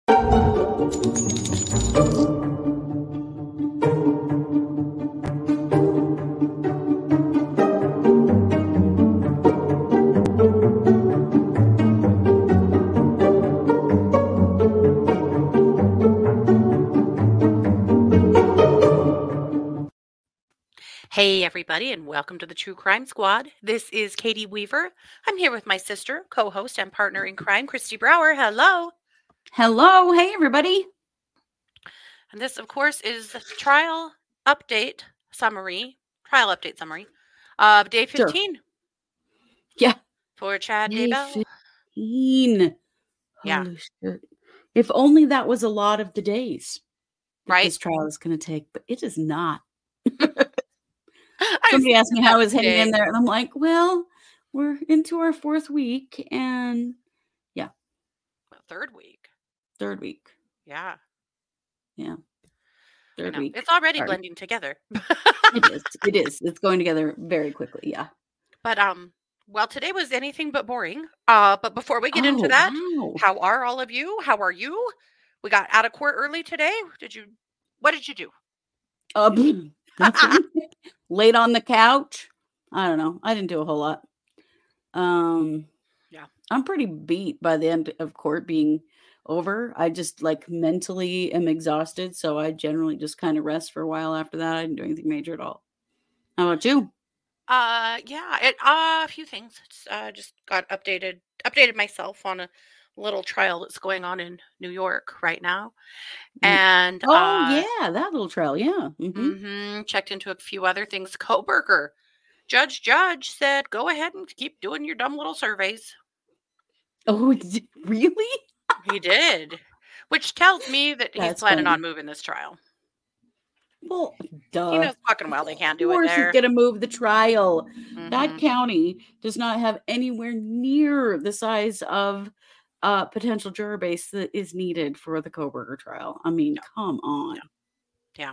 Hey, everybody, and welcome to the True Crime Squad. This is Katie Weaver. I'm here with my sister, co host, and partner in crime, Christy Brower. Hello. Hello. Hey, everybody. And this, of course, is the trial update summary of day Sure. 15 Yeah. for Chad Day Daybell. 15. Yeah. Holy shit. If only that was a lot of the days that Right? this trial is going to take, but it is not. I was Somebody asked me thinking how I that was hanging in today. there, and I'm like, well, we're into our 4th week, and Third week. 3rd week. Yeah. Yeah. I 3rd know. week. It's already Sorry. blending together. It is. It is. It's going together very quickly. Yeah. But, well, today was anything but boring. But before we get into Oh, that, wow. how are all of you? How are you? We got out of court early today. What did you do? Nothing. Laid on the couch. I don't know. I didn't do a whole lot. Yeah. I'm pretty beat by the end of court being over. I just mentally am exhausted, so I generally just kind of rest for a while after that. I didn't do anything major at all. How about you? Yeah, a few things. Just got updated myself on a little trial that's going on in New York right now. And Oh yeah, that little trail. Yeah. checked into a few other things. Coburger. Judge said, go ahead and keep doing your dumb little surveys. Oh, really? He did. Which tells me that he's That's planning funny. on moving this trial. Well, He duh. knows fucking well they can't Of do it course he's there. gonna move the trial. That Mhm. county does not have anywhere near the size of potential juror base that is needed for the Coburger trial. I mean, No. come on. Yeah.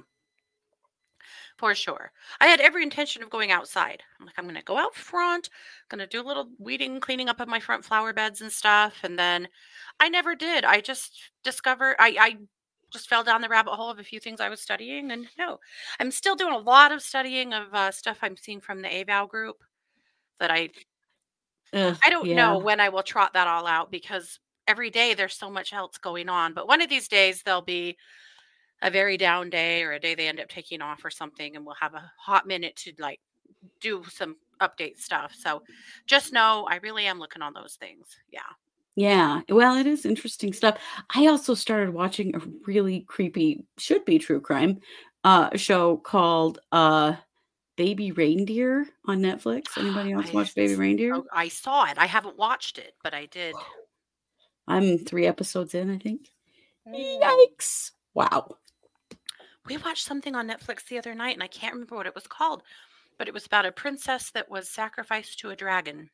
For sure. I had every intention of going outside. I'm like, I'm going to go out front, going to do a little weeding, cleaning up of my front flower beds and stuff. And then I never did. I just discovered, I just fell down the rabbit hole of a few things I was studying. And no, I'm still doing a lot of studying of stuff I'm seeing from the AVAL group that I don't Yeah. know when I will trot that all out because every day there's so much else going on. But one of these days there'll be a very down day or a day they end up taking off or something, and we'll have a hot minute to do some update stuff. So just know I really am looking on those things. Yeah. Yeah. Well, it is interesting stuff. I also started watching a really creepy, should be true crime, show called Baby Reindeer on Netflix. Anybody else watch Baby Reindeer? I saw it. I haven't watched it, but I did. I'm 3 episodes in, I think. Mm. Yikes. Wow. We watched something on Netflix the other night and I can't remember what it was called, but it was about a princess that was sacrificed to a dragon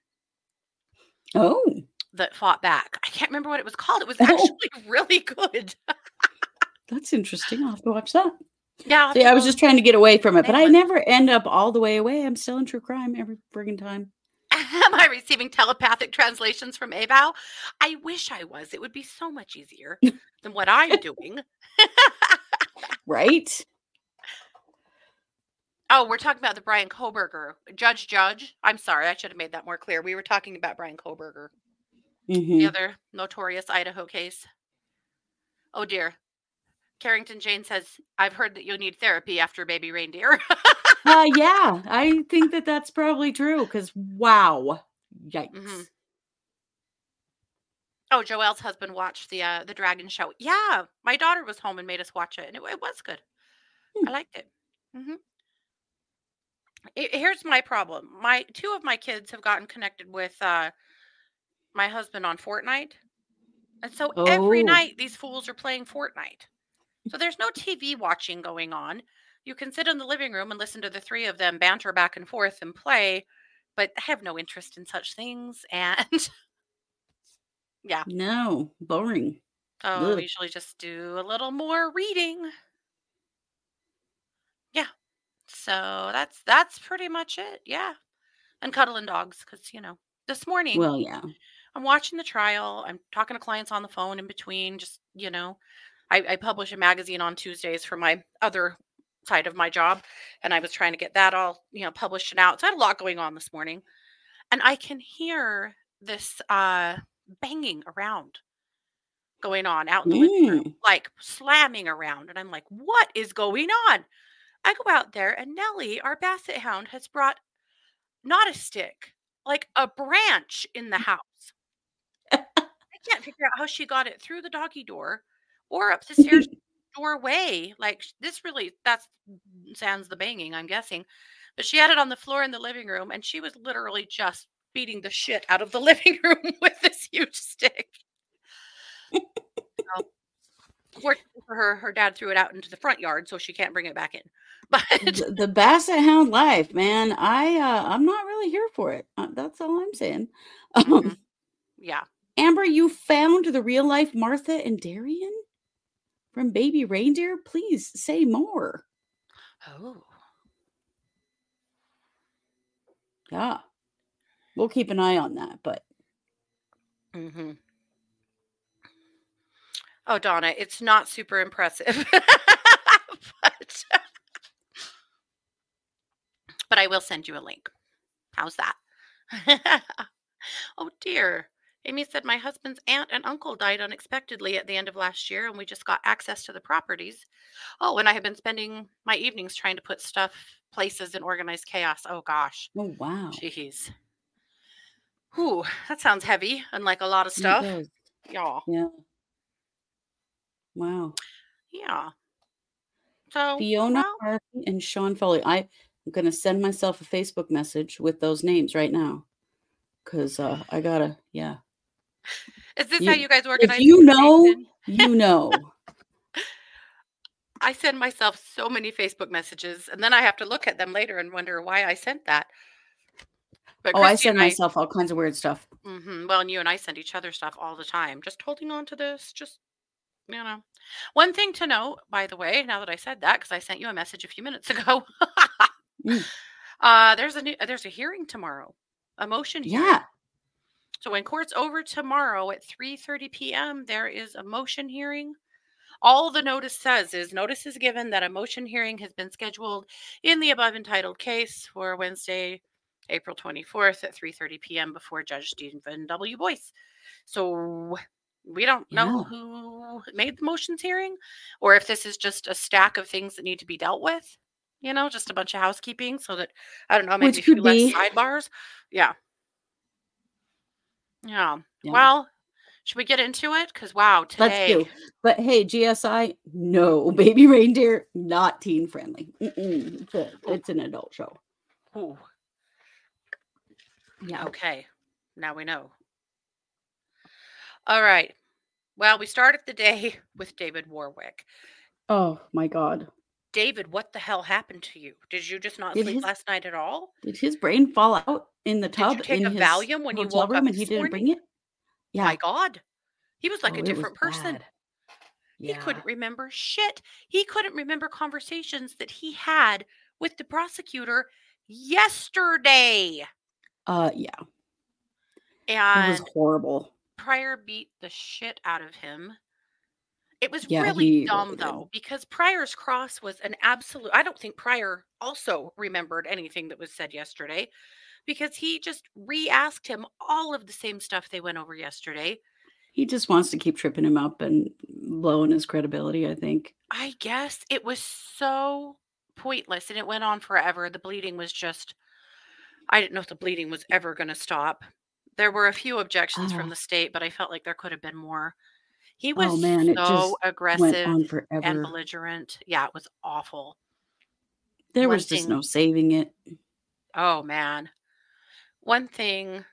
Oh. that fought back. I can't remember what it was called. It was Oh. actually really good. That's interesting. I'll have to watch that. Yeah. See, I was just trying to get away from it, but I nameless. never end up all the way away. I'm still in true crime every friggin' time. Am I receiving telepathic translations from AVAL? I wish I was. It would be so much easier than what I'm doing. Right? Oh, we're talking about the Brian Koberger. Judge. I'm sorry, I should have made that more clear. We were talking about Brian Koberger, the other notorious Idaho case. Oh dear. Carrington Jane says, I've heard that you'll need therapy after baby reindeer. Yeah, I think that that's probably true because wow. Yikes. Oh, Joelle's husband watched the Dragon Show. Yeah, my daughter was home and made us watch it, and it was good. I liked it. Here's my problem. Two of my kids have gotten connected with my husband on Fortnite. And so every night these fools are playing Fortnite. So there's no TV watching going on. You can sit in the living room and listen to the three of them banter back and forth and play, but I have no interest in such things. And yeah. No, boring. Oh, we usually just do a little more reading. Yeah. So that's pretty much it. Yeah. And cuddling dogs because, this morning. Well, yeah. I'm watching the trial. I'm talking to clients on the phone in between, just, I publish a magazine on Tuesdays for my other side of my job. And I was trying to get that all, published and out. So I had a lot going on this morning. And I can hear this banging around going on out in the living room, Mm. like slamming around. And I'm like, what is going on? I go out there and Nellie, our basset hound, has brought not a stick, like a branch in the house. I can't figure out how she got it through the doggy door or up the stairs doorway. Like this really, that's sans the banging, I'm guessing. But she had it on the floor in the living room and she was literally just beating the shit out of the living room with this huge stick. So, fortunately for her, her dad threw it out into the front yard so she can't bring it back in. But The basset hound life, man. I'm not really here for it. That's all I'm saying. mhm, yeah. Amber, you found the real life Martha and Darian from Baby Reindeer? Please say more. Oh. Yeah. We'll keep an eye on that, but Mhm. Oh, Donna, it's not super impressive. but but I will send you a link. How's that? Oh dear. Amy said my husband's aunt and uncle died unexpectedly at the end of last year, and we just got access to the properties. Oh, and I have been spending my evenings trying to put stuff, places in organized chaos. Oh gosh. oh wow. Jeez. Whew, that sounds heavy and like a lot of It stuff. does. Yeah. Yeah. Wow. Yeah. So, Fiona well, Harvey and Sean Foley. I'm gonna send myself a Facebook message with those names right now. Cause I gotta, yeah. is this how You you guys if organize you know, information? you know. I send myself so many Facebook messages and then I have to look at them later and wonder why I sent that. But Oh, I Christy send and I, myself all kinds of weird stuff. well, and you and I send each other stuff all the time. Just holding on to this, just, you know. One thing to note, by the way, now that I said that, because I sent you a message a few minutes ago, Mm. there's a hearing tomorrow, a motion hearing. Yeah. So when court's over tomorrow at 3:30 p.m., there is a motion hearing. All the notice says is notice is given that a motion hearing has been scheduled in the above entitled case for Wednesday, April 24th at 3:30 p.m. before Judge Stephen W. Boyce. So we don't know Yeah. who made the motions hearing or if this is just a stack of things that need to be dealt with, just a bunch of housekeeping so that I don't know, maybe a Which few could less be. sidebars. Yeah. Yeah. Yeah. Well, should we get into it? Because wow, Let's today. do. But hey, GSI, no, Baby Reindeer, not teen friendly. It's an adult show. Ooh, Yeah. okay. Now we know. All right. Well, we started the day with David Warwick. Oh my God. David, what the hell happened to you? Did you just not Did sleep his last night at all? did his brain fall out in the Did you tub take in a his Valium when you hotel woke room up and he this didn't morning? bring it? My Yeah. God. He was like a Oh, it was different person. bad. He Yeah. couldn't remember shit. He couldn't remember conversations that he had with the prosecutor yesterday. Yeah. It was And horrible. Pryor beat the shit out of him. It was Yeah, really he dumb really did. though, because Pryor's cross was an absolute I don't think Pryor also remembered anything that was said yesterday because he just re-asked him all of the same stuff they went over yesterday. He just wants to keep tripping him up and blowing his credibility, I think. I guess it was so pointless and it went on forever. The bleeding was just I didn't know if the bleeding was ever going to stop. There were a few objections from Ah, the state, but I felt like there could have been more. He was oh man, it so just went aggressive on and forever. belligerent. Yeah, it was awful. There One was just thing, no saving it. oh man. One thing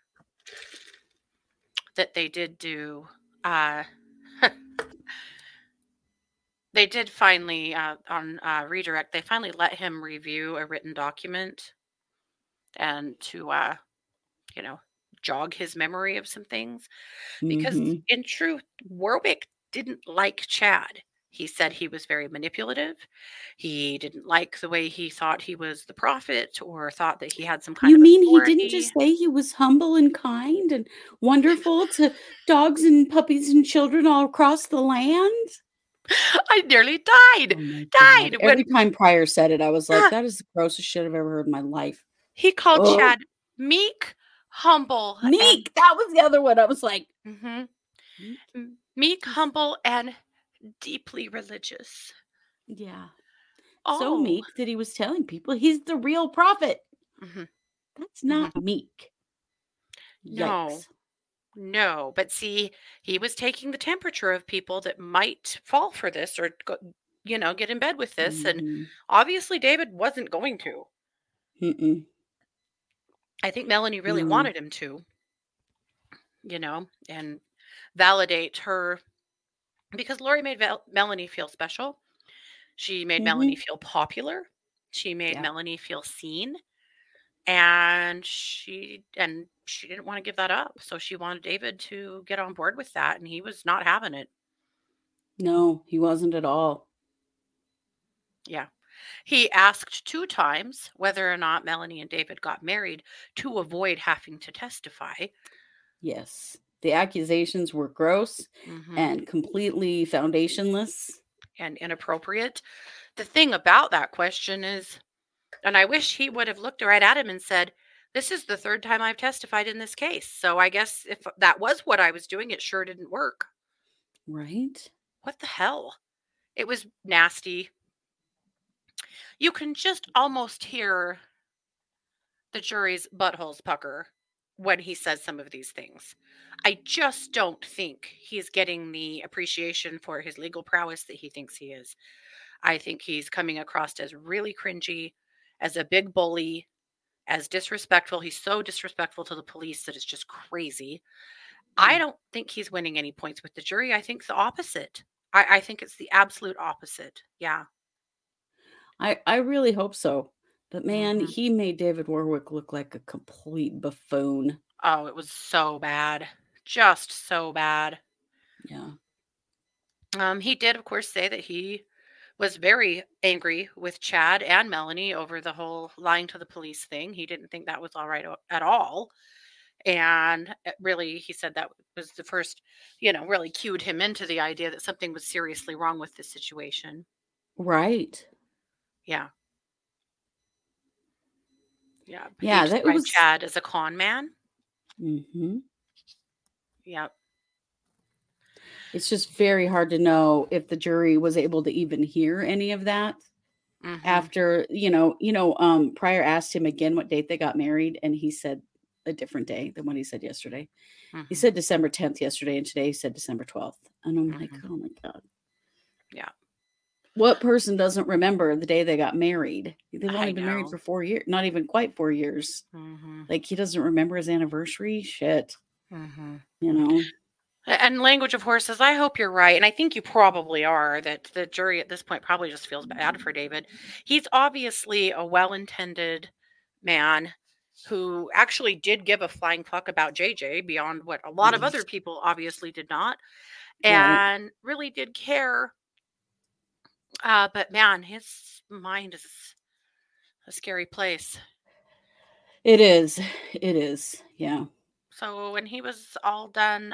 that they did do, uh, they did finally, on redirect, they finally let him review a written document and to, you know, jog his memory of some things. Because Mhm. in truth, Warwick didn't like Chad. He said he was very manipulative. He didn't like the way he thought he was the prophet or thought that he had some kind You of mean he didn't authority. just say he was humble and kind and wonderful to dogs and puppies and children all across the land? I nearly died. Oh my god. Died Every when time Pryor said it, I was like, ah, "That is the grossest shit I've ever heard in my life." he called Oh, Chad meek, humble, and meek, that was the other one. I was like, mhm, "Meek meek, is" humble, and deeply religious. yeah. So Oh, meek that he was telling people he's the real prophet. mhm, That's mhm. not meek. No, Yikes. no. But see, he was taking the temperature of people that might fall for this or get in bed with this, and Mhm. obviously David wasn't going to. Mm-mm. I think Melanie really No. wanted him to, and validate her because Lori made Melanie feel special. She made Melanie Mhm. feel popular. She made Yeah. Melanie feel seen, and she didn't want to give that up. So she wanted David to get on board with that, and he was not having it. No, he wasn't at all. Yeah. He asked 2 times whether or not Melanie and David got married to avoid having to testify. Yes. The accusations were gross Mhm. and completely foundationless. And inappropriate. The thing about that question is, and I wish he would have looked right at him and said, "This is the 3rd time I've testified in this case. So I guess if that was what I was doing, it sure didn't work." Right? What the hell? It was nasty. You can just almost hear the jury's buttholes pucker when he says some of these things. I just don't think he's getting the appreciation for his legal prowess that he thinks he is. I think he's coming across as really cringy, as a big bully, as disrespectful. He's so disrespectful to the police that it's just crazy. I Mm. don't think he's winning any points with the jury. I think the opposite. I think it's the absolute opposite. Yeah. I really hope so. But man, Hmm. he made David Warwick look like a complete buffoon. Oh, it was so bad. Just so bad. Yeah. He did, of course, say that he was very angry with Chad and Melanie over the whole lying to the police thing. He didn't think that was all right at all. And really, he said that was the first, really cued him into the idea that something was seriously wrong with this situation. Right. Yeah. Yeah. He Yeah, that it described was Chad as a con man. mhm. Yep. It's just very hard to know if the jury was able to even hear any of that Mm-hmm. after, Pryor asked him again what date they got married, and he said a different day than what he said yesterday. He Mm-hmm. said December 10th yesterday, and today he said December 12th. And I'm like, Mm-hmm. "Oh my god. Yeah. What person doesn't remember the day they got married? They've I only been married know. for 4 years, not even quite 4 years. Mm-hmm. Like, he doesn't remember his anniversary? Shit, Mm-hmm. you know? And language of horses, I hope you're right. And I think you probably are, that the jury at this point probably just feels bad for David. He's obviously a well intended man who actually did give a flying fuck about JJ beyond what a lot of other people obviously did not, Right. and really did care. But man, his mind is a scary place. It is. It is. Yeah. So when he was all done,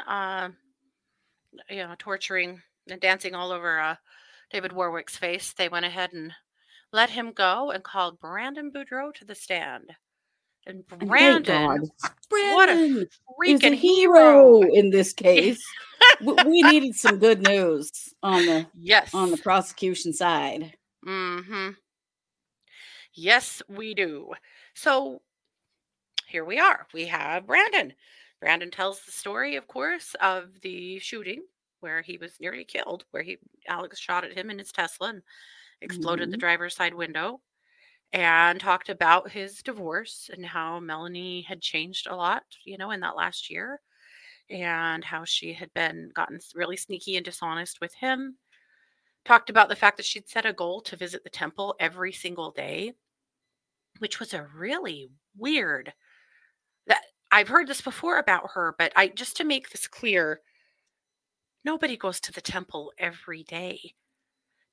torturing and dancing all over David Warwick's face, they went ahead and let him go and called Brandon Boudreaux to the stand. And And thank God. Brandon, what a Brandon is a freaking hero! hero in this case. We needed some good news on the Yes. prosecution side. Mm-hmm. Yes, we do. So here we are. We have Brandon. Brandon tells the story, of course, of the shooting where he was nearly killed, where Alex shot at him in his Tesla and exploded the Mhm. driver's side window, and talked about his divorce and how Melanie had changed a lot, in that last year, and how she had been gotten really sneaky and dishonest with him. Talked about the fact that she'd set a goal to visit the temple every single day, which was a really weird that I've heard this before about her, but I just to make this clear, nobody goes to the temple every day.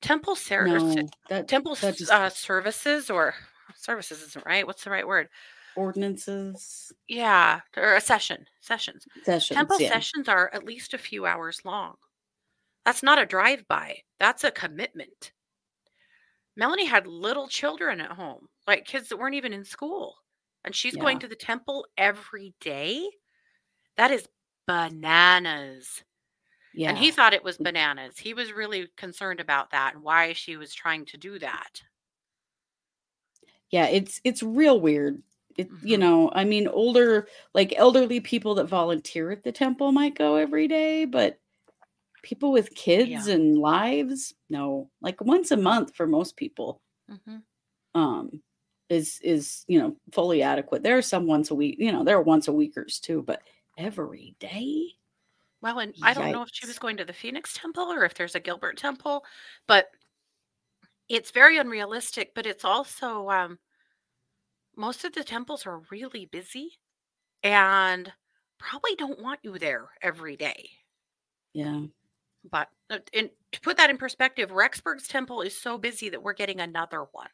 temple ser- or s- No, temple that just services, or services isn't right. What's the right word? ordinances, Yeah, or a sessions. sessions, Temple yeah. sessions are at least a few hours long. That's not a drive-by. That's a commitment. Melanie had little children at home, like kids that weren't even in school. And she's going Yeah. to the temple every day. That is bananas. And he Yeah. thought it was bananas. He was really concerned about that and why she was trying to do that. Yeah, it's real weird. Hmm. I mean, older, like elderly people that volunteer at the temple might go every day, but people with kids Yeah. and lives, no. Like once a month for most people, Hmm. um, is fully adequate. There are some once a week, there are once a weekers too, but every day? Well, and I don't know if she was Yikes. going to the Phoenix temple or if there's a Gilbert temple, but it's very unrealistic. But it's also, most of the temples are really busy and probably don't want you there every day. Yeah. But to put that in perspective, Rexburg's temple is so busy that we're getting another one.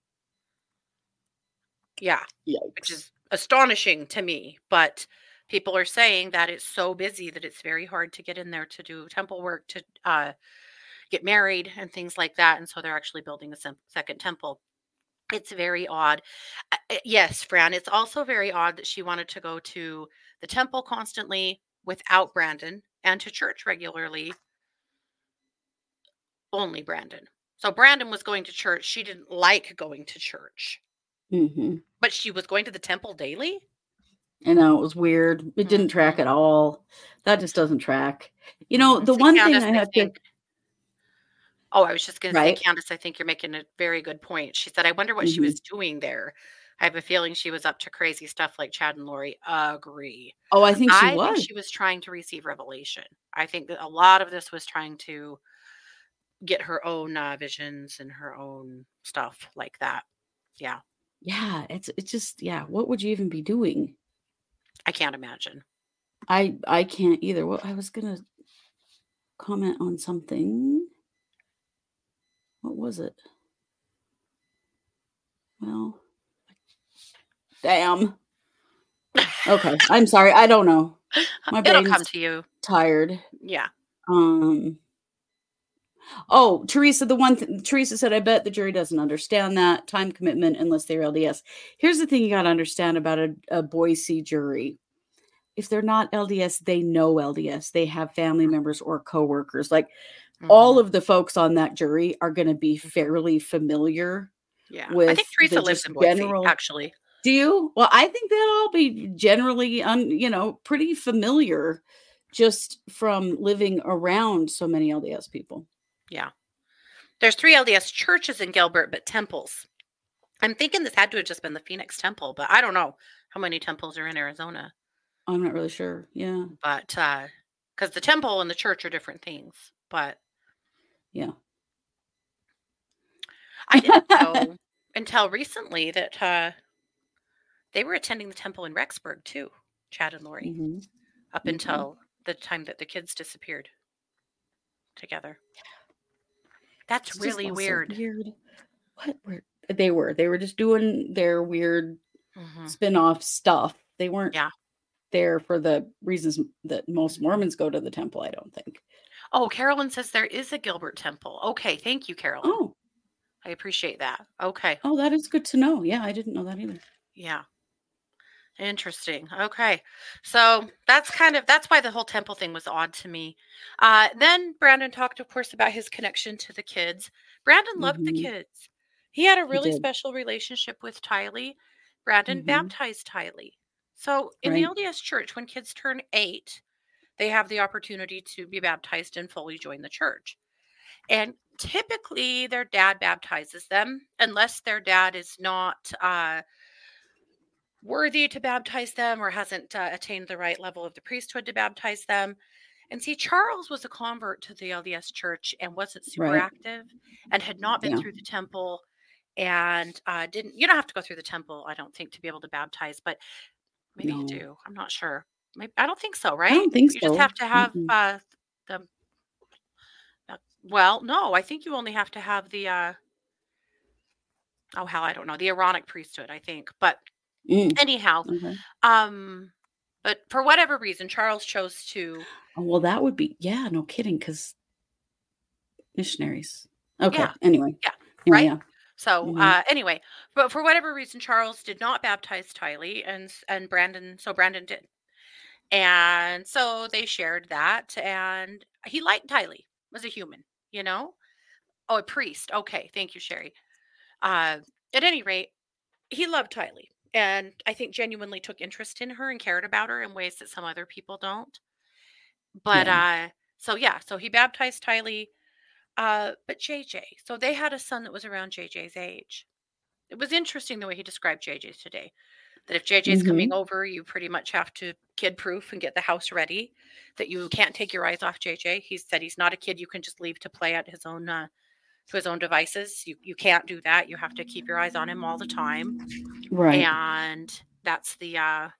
Yeah, which Yikes. is astonishing to me. But people are saying that it's so busy that it's very hard to get in there to do temple work, to get married, and things like that. And so they're actually building a second temple. It's very odd. Yes, Fran, it's also very odd that she wanted to go to the temple constantly without Brandon and to church regularly, only Brandon. So Brandon was going to church. She didn't like going to church, Mhm. but she was going to the temple daily. I know, it was weird. It didn't Hmm. track at all. That just doesn't track. The See, one thing Candace, I I have to think. Oh, I was just going to say, right? Candace, I think you're making a very good point. She said, I wonder what she Mhm. was doing there. I have a feeling she was up to crazy stuff like Chad and Lori. Agree. Oh, I think she I think was. she was trying to receive revelation. I think that a lot of this was trying to get her own visions and her own stuff like that. Yeah, Yeah, it's just yeah, what would you even be doing? I can't imagine. I can't either. Well, I was gonna comment on something. What was it? Well, damn. Okay, I'm sorry. I don't know. My It'll come brain's to you. tired. Yeah. Um Oh, Teresa, Teresa said, I bet the jury doesn't understand that time commitment unless they're LDS. Here's the thing you got to understand about a Boise jury. If they're not LDS, they know LDS. They have family members or coworkers. Like all Hmm. of the folks on that jury are going to be Hmm. fairly familiar Yeah. I think with the Teresa lives just in Boise, general. actually. Do you? Well, I think they'll all be generally, pretty familiar just from living around so many LDS people. Yeah. There's 3 LDS churches in Gilbert, but temples. I'm thinking this had to have just been the Phoenix temple, but I don't know how many temples are in Arizona. I'm not really sure. Yeah. But because the temple and the church are different things. But Yeah. I didn't know until recently that they were attending the temple in Rexburg too, Chad and Lori, Mhm, up mhm. until the time that the kids disappeared together. That's It's just really also weird. weird. What were they were just doing their weird Hmm. spin-off stuff. They weren't Yeah. there for the reasons that most Mormons go to the temple, I don't think. Oh, Carolyn says there is a Gilbert temple. Okay, thank you, Carolyn. Oh, I appreciate that. Okay. oh, that is good to know. Yeah, I didn't know that either. Yeah. Interesting. Okay. So that's why the whole temple thing was odd to me. Then Brandon talked, of course, about his connection to the kids. Brandon loved the Mhm. kids. He had a He really did. special relationship with Tylee. Brandon Mhm. baptized Tylee. So in the Right. LDS church, when kids turn 8, they have the opportunity to be baptized and fully join the church. And typically their dad baptizes them unless their dad is not worthy to baptize them or hasn't attained the right level of the priesthood to baptize them. And see, Charles was a convert to the LDS church and wasn't super Right. active and had not been Yeah. through the temple and you don't have to go through the temple, I don't think, to be able to baptize, but maybe you No. do. I'm not sure. Maybe, I don't think so, I right? don't think You just so. have to have Mm-mm. the Well, no, I think you only have to have the oh hell, I don't know, the Aaronic priesthood, I think. But Mm, anyhow, okay. um, but for whatever reason, Charles chose to, Oh, well, that would be yeah, no kidding, because missionaries. Okay, yeah, anyway. yeah, Anyway, right. yeah. So Mhm. anyway, but for whatever reason, Charles did not baptize Tylee, and Brandon, so Brandon did, and so they shared that, and he liked Tylee as a human, you know. Oh, a priest. Okay, thank you, Sherry. Uh, at any rate, he loved Tylee, and I think genuinely took interest in her and cared about her in ways that some other people don't. But Yeah. so yeah, so he baptized Tylee. But JJ, so they had a son that was around JJ's age. It was interesting the way he described JJ today. That if JJ's coming Mhm. over, you pretty much have to kid proof and get the house ready. That you can't take your eyes off JJ. He said he's not a kid you can just leave to play at his own to his own devices. You can't do that. You have to keep your eyes on him all the time. Right. And that's the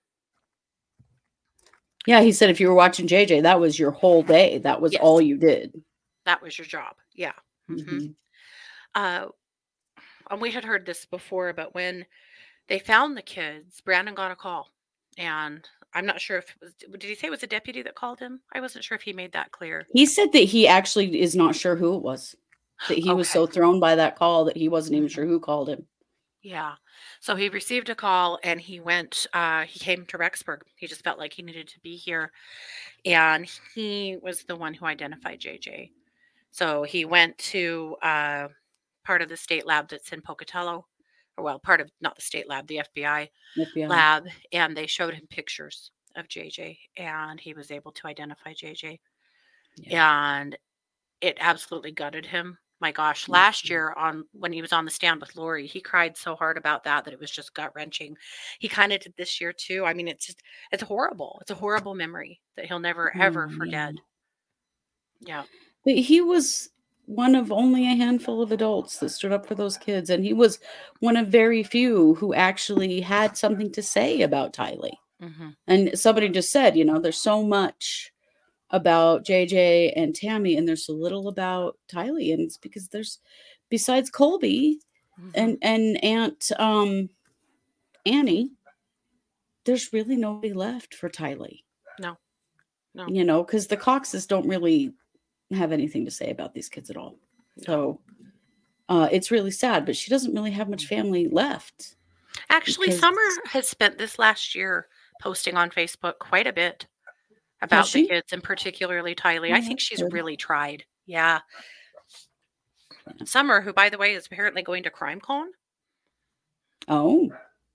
Yeah, he said if you were watching JJ, that was your whole day. That was all yes, you did. that was your job. Yeah. Hmm. Mhm. Uh, and we had heard this before, but when they found the kids, Brandon got a call, and I'm not sure if it was. Did he say it was a deputy that called him? I wasn't sure if he made that clear. He said that he actually is not sure who it was. That he was Okay. so thrown by that call that he wasn't even Hmm. sure who called him. Yeah. So he received a call and he went, he came to Rexburg. He just felt like he needed to be here. And he was the one who identified JJ. So he went to part of the state lab that's in Pocatello, or well, part of not the state lab, the FBI FBI. lab, and they showed him pictures of JJ, and he was able to identify JJ. Yeah. And it absolutely gutted him. My gosh, last Mhm. year on when he was on the stand with Lori, he cried so hard about that it was just gut wrenching. He kind of did this year too. I mean, it's horrible. It's a horrible memory that he'll never ever Oh, yeah. forget. Yeah. But he was one of only a handful of adults that stood up for those kids, and he was one of very few who actually had something to say about Tylee. Hmm. And somebody just said, there's so much about JJ and Tammy, and there's so little about Tylee, and it's because there's besides Colby Hmm. and Aunt Annie, there's really nobody left for Tylee. No, no, Because the Coxes don't really have anything to say about these kids at all. no. So it's really sad, but she doesn't really have much family left Actually, because Summer has spent this last year posting on Facebook quite a bit has about the she? kids and particularly Tylee. I Oh, think that's she's good. really tried. Yeah. Yeah. Summer, who by the way is apparently going to CrimeCon. Oh,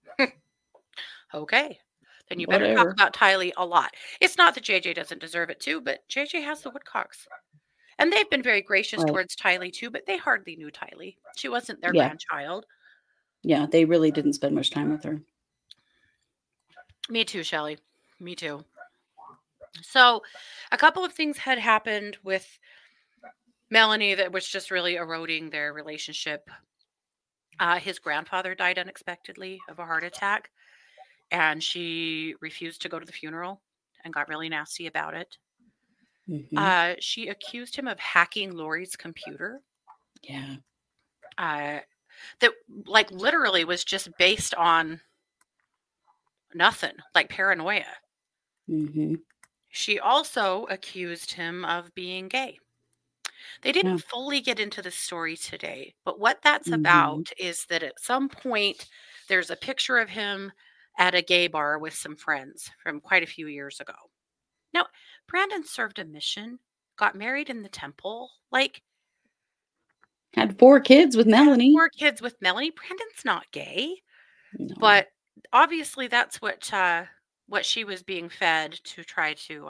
Okay. Then you better talk whatever. about Tylee a lot. It's not that JJ doesn't deserve it too, but JJ has the Woodcocks. And they've been very gracious Right. towards Tylee too, but they hardly knew Tylee. She wasn't their Yeah. grandchild. Yeah. They really didn't spend much time with her. Me too, Shelley. Me too. So, a couple of things had happened with Melanie that was just really eroding their relationship. His grandfather died unexpectedly of a heart attack, and she refused to go to the funeral and got really nasty about it. Hmm. She accused him of hacking Lori's computer. Yeah. Uh, that like literally was just based on nothing, like paranoia. Hmm. She also accused him of being gay. They Yeah. didn't fully get into the story today, but what that's Hmm. about is that at some point there's a picture of him at a gay bar with some friends from quite a few years ago. Now, Brandon served a mission, got married in the temple, like Had 4 kids with had Melanie. 4 kids with Melanie. Brandon's not gay, No. but obviously that's what she was being fed to try to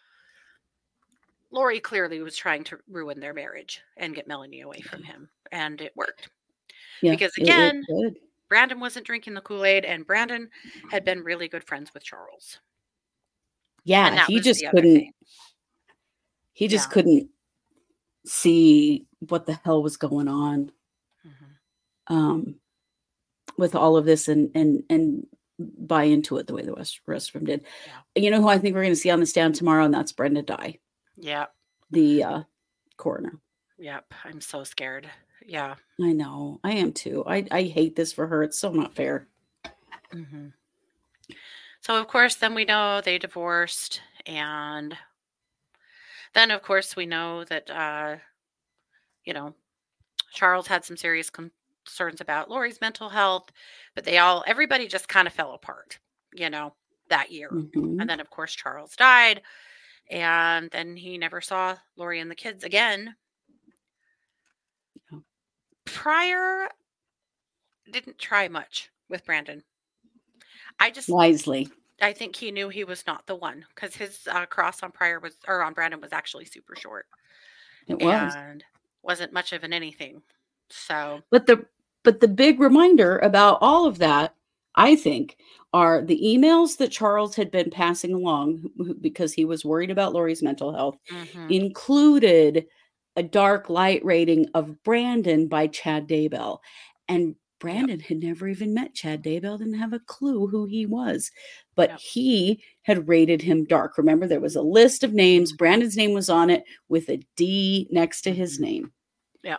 Lori clearly was trying to ruin their marriage and get Melanie away from him, and it worked. Yeah. Because It again, did. Brandon wasn't drinking the Kool-Aid and Brandon had been really good friends with Charles. Yeah. And that He was just the other couldn't. thing. He just Yeah. couldn't see what the hell was going on. Mhm. Um, with all of this and buy into it the way the rest of them did. Yeah. You know who I think we're going to see on the stand tomorrow, and that's Brenda Dye, Yeah. the coroner. Yep. I'm so scared. Yeah. I know. I am too. I hate this for her. It's so not fair. Hmm. So, of course, then we know they divorced. And then, of course, we know that, you know, Charles had some serious concerns about Lori's mental health, but everybody just kind of fell apart, you know, that year. And Mhm. then, of course, Charles died. And then he never saw Lori and the kids again. Yeah. Pryor didn't try much with Brandon. I just Wisely. I think he knew he was not the one because his cross on Brandon was actually super short It was. and wasn't much of an anything. So, But the big reminder about all of that, I think, are the emails that Charles had been passing along because he was worried about Lori's mental health, hmm, included a dark light rating of Brandon by Chad Daybell. And yep, Brandon had never even met Chad Daybell, didn't have a clue who he was, but yep, he had rated him dark. Remember, there was a list of names. hmm, Brandon's name was on it with a D next to his hmm, name. yep,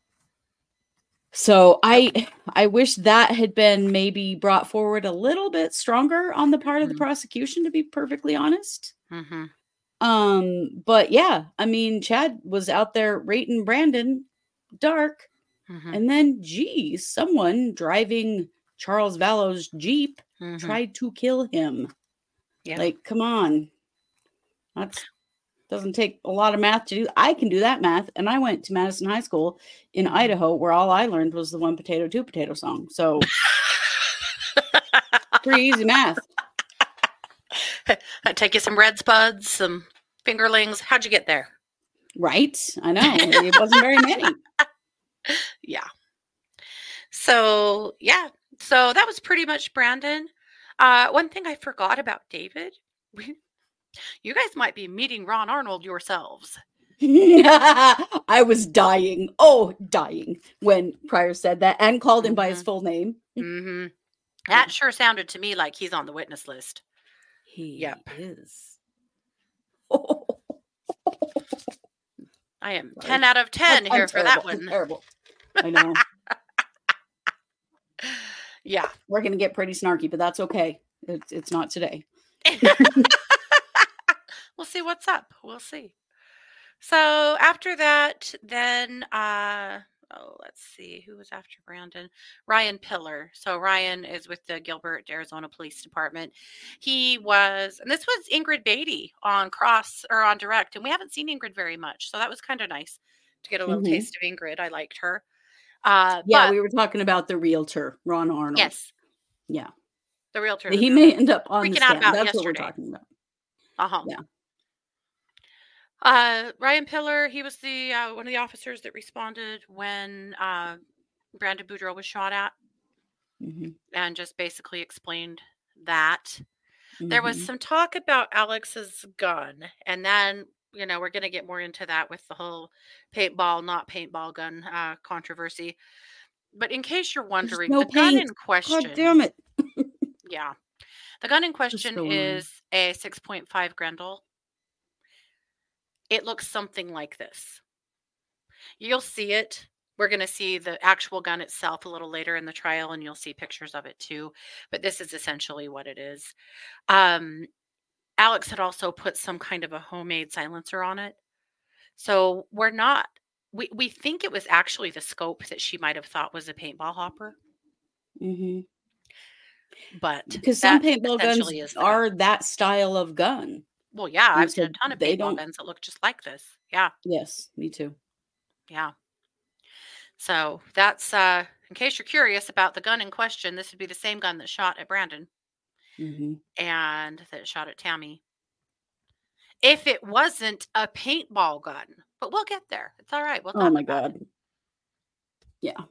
So yep, I wish that had been maybe brought forward a little bit stronger on the part of the hmm, prosecution, to be perfectly honest. hmm, But yeah, I mean, Chad was out there rating Brandon dark, hmm, and then geez, someone driving Charles Vallow's Jeep hmm, tried to kill him. yeah. Like, come on. That's doesn't take a lot of math to do. I can do that math. And I went to Madison High School in Hmm. Idaho, where all I learned was the one potato, two potato song. So pretty easy math. I'd take you some red spuds, some fingerlings. How'd you get there? Right? I know. It wasn't very many. Yeah. So, yeah. So that was pretty much Brandon. One thing I forgot about David, you guys might be meeting Ron Arnold yourselves. I was dying. Oh, dying when Pryor said that and called him by his Hmm. full name. Hmm. That Yeah. sure sounded to me like he's on the witness list. He Yep. is. Oh, I am sorry. 10 out of 10 I'm here for that terrible. I'm one. terrible. I know. Yeah. We're going to get pretty snarky, but that's okay. It's not today. We'll see what's up. We'll see. So after that, then let's see who was after Brandon. Ryan Pillar. So Ryan is with the Gilbert, Arizona Police Department. He was, and this was Ingrid Beatty on Cross or on Direct, and we haven't seen Ingrid very much, so that was kind of nice to get a little Mhm. taste of Ingrid. I liked her. Yeah, But we were talking about the realtor, Ron Arnold. yes, Yeah. the realtor that He we were may both end up on the freaking out stand. about That's what we're yesterday. talking about. Uh-huh. Yeah. Ryan Pillar, he was the one of the officers that responded when Brandon Boudreaux was shot at, Mhm. and just basically explained that. There was Mhm. some talk about Alex's gun, and then we're going to get more into that with the whole paintball, not paintball gun controversy. But in case you're There's wondering, no the gun paint. in God question, damn it. yeah, the gun in Just question so annoying. is a 6.5 Grendel. It looks something like this. You'll see it. We're going to see the actual gun itself a little later in the trial, and you'll see pictures of it too. But this is essentially what it is. Um, Alex had also put some kind of a homemade silencer on it. So we're not, we think it was actually the scope that she might have thought was a paintball hopper, Mhm. but Because some that paintball guns essentially is the gun. are that style of gun. Well, yeah, And I've seen so a ton of they paintball don't. guns that look just like this. Yeah, Yes, me too. yeah. So that's in case you're curious about the gun in question, this would be the same gun that shot at Brandon Mhm. and that shot at Tammy. If it wasn't a paintball gun, but we'll get there. It's all right. We'll Oh talk my about it. God. Yeah.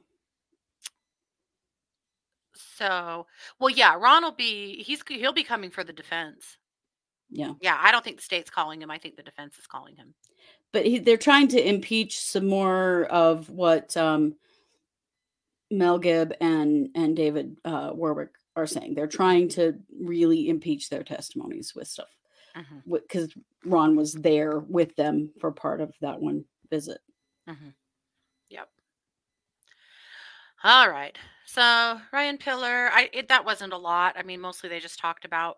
So, well, yeah, Ron will be he'll be coming for the defense. Yeah. Yeah, I don't think the state's calling him. I think the defense is calling him. But they're trying to impeach some more of what Mel Gibb and David Warwick are saying. They're trying to really impeach their testimonies with stuff Hmm. because Ron was there with them for part of that one visit. Hmm. Yep. All right. So Ryan Pillar, that wasn't a lot. I mean, mostly they just talked about,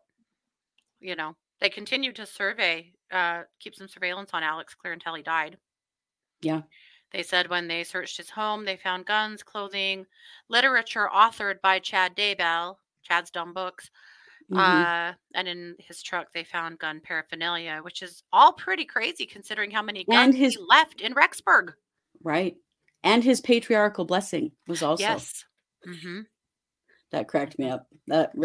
they continued to keep some surveillance on Alex Clear until he died. Yeah. They said when they searched his home, they found guns, clothing, literature authored by Chad Daybell, Chad's dumb books. Hmm. And in his truck, they found gun paraphernalia, which is all pretty crazy considering how many And guns he his left in Rexburg. right. And his patriarchal blessing was also Yes. Mm-hmm. that cracked me Mm-hmm. up.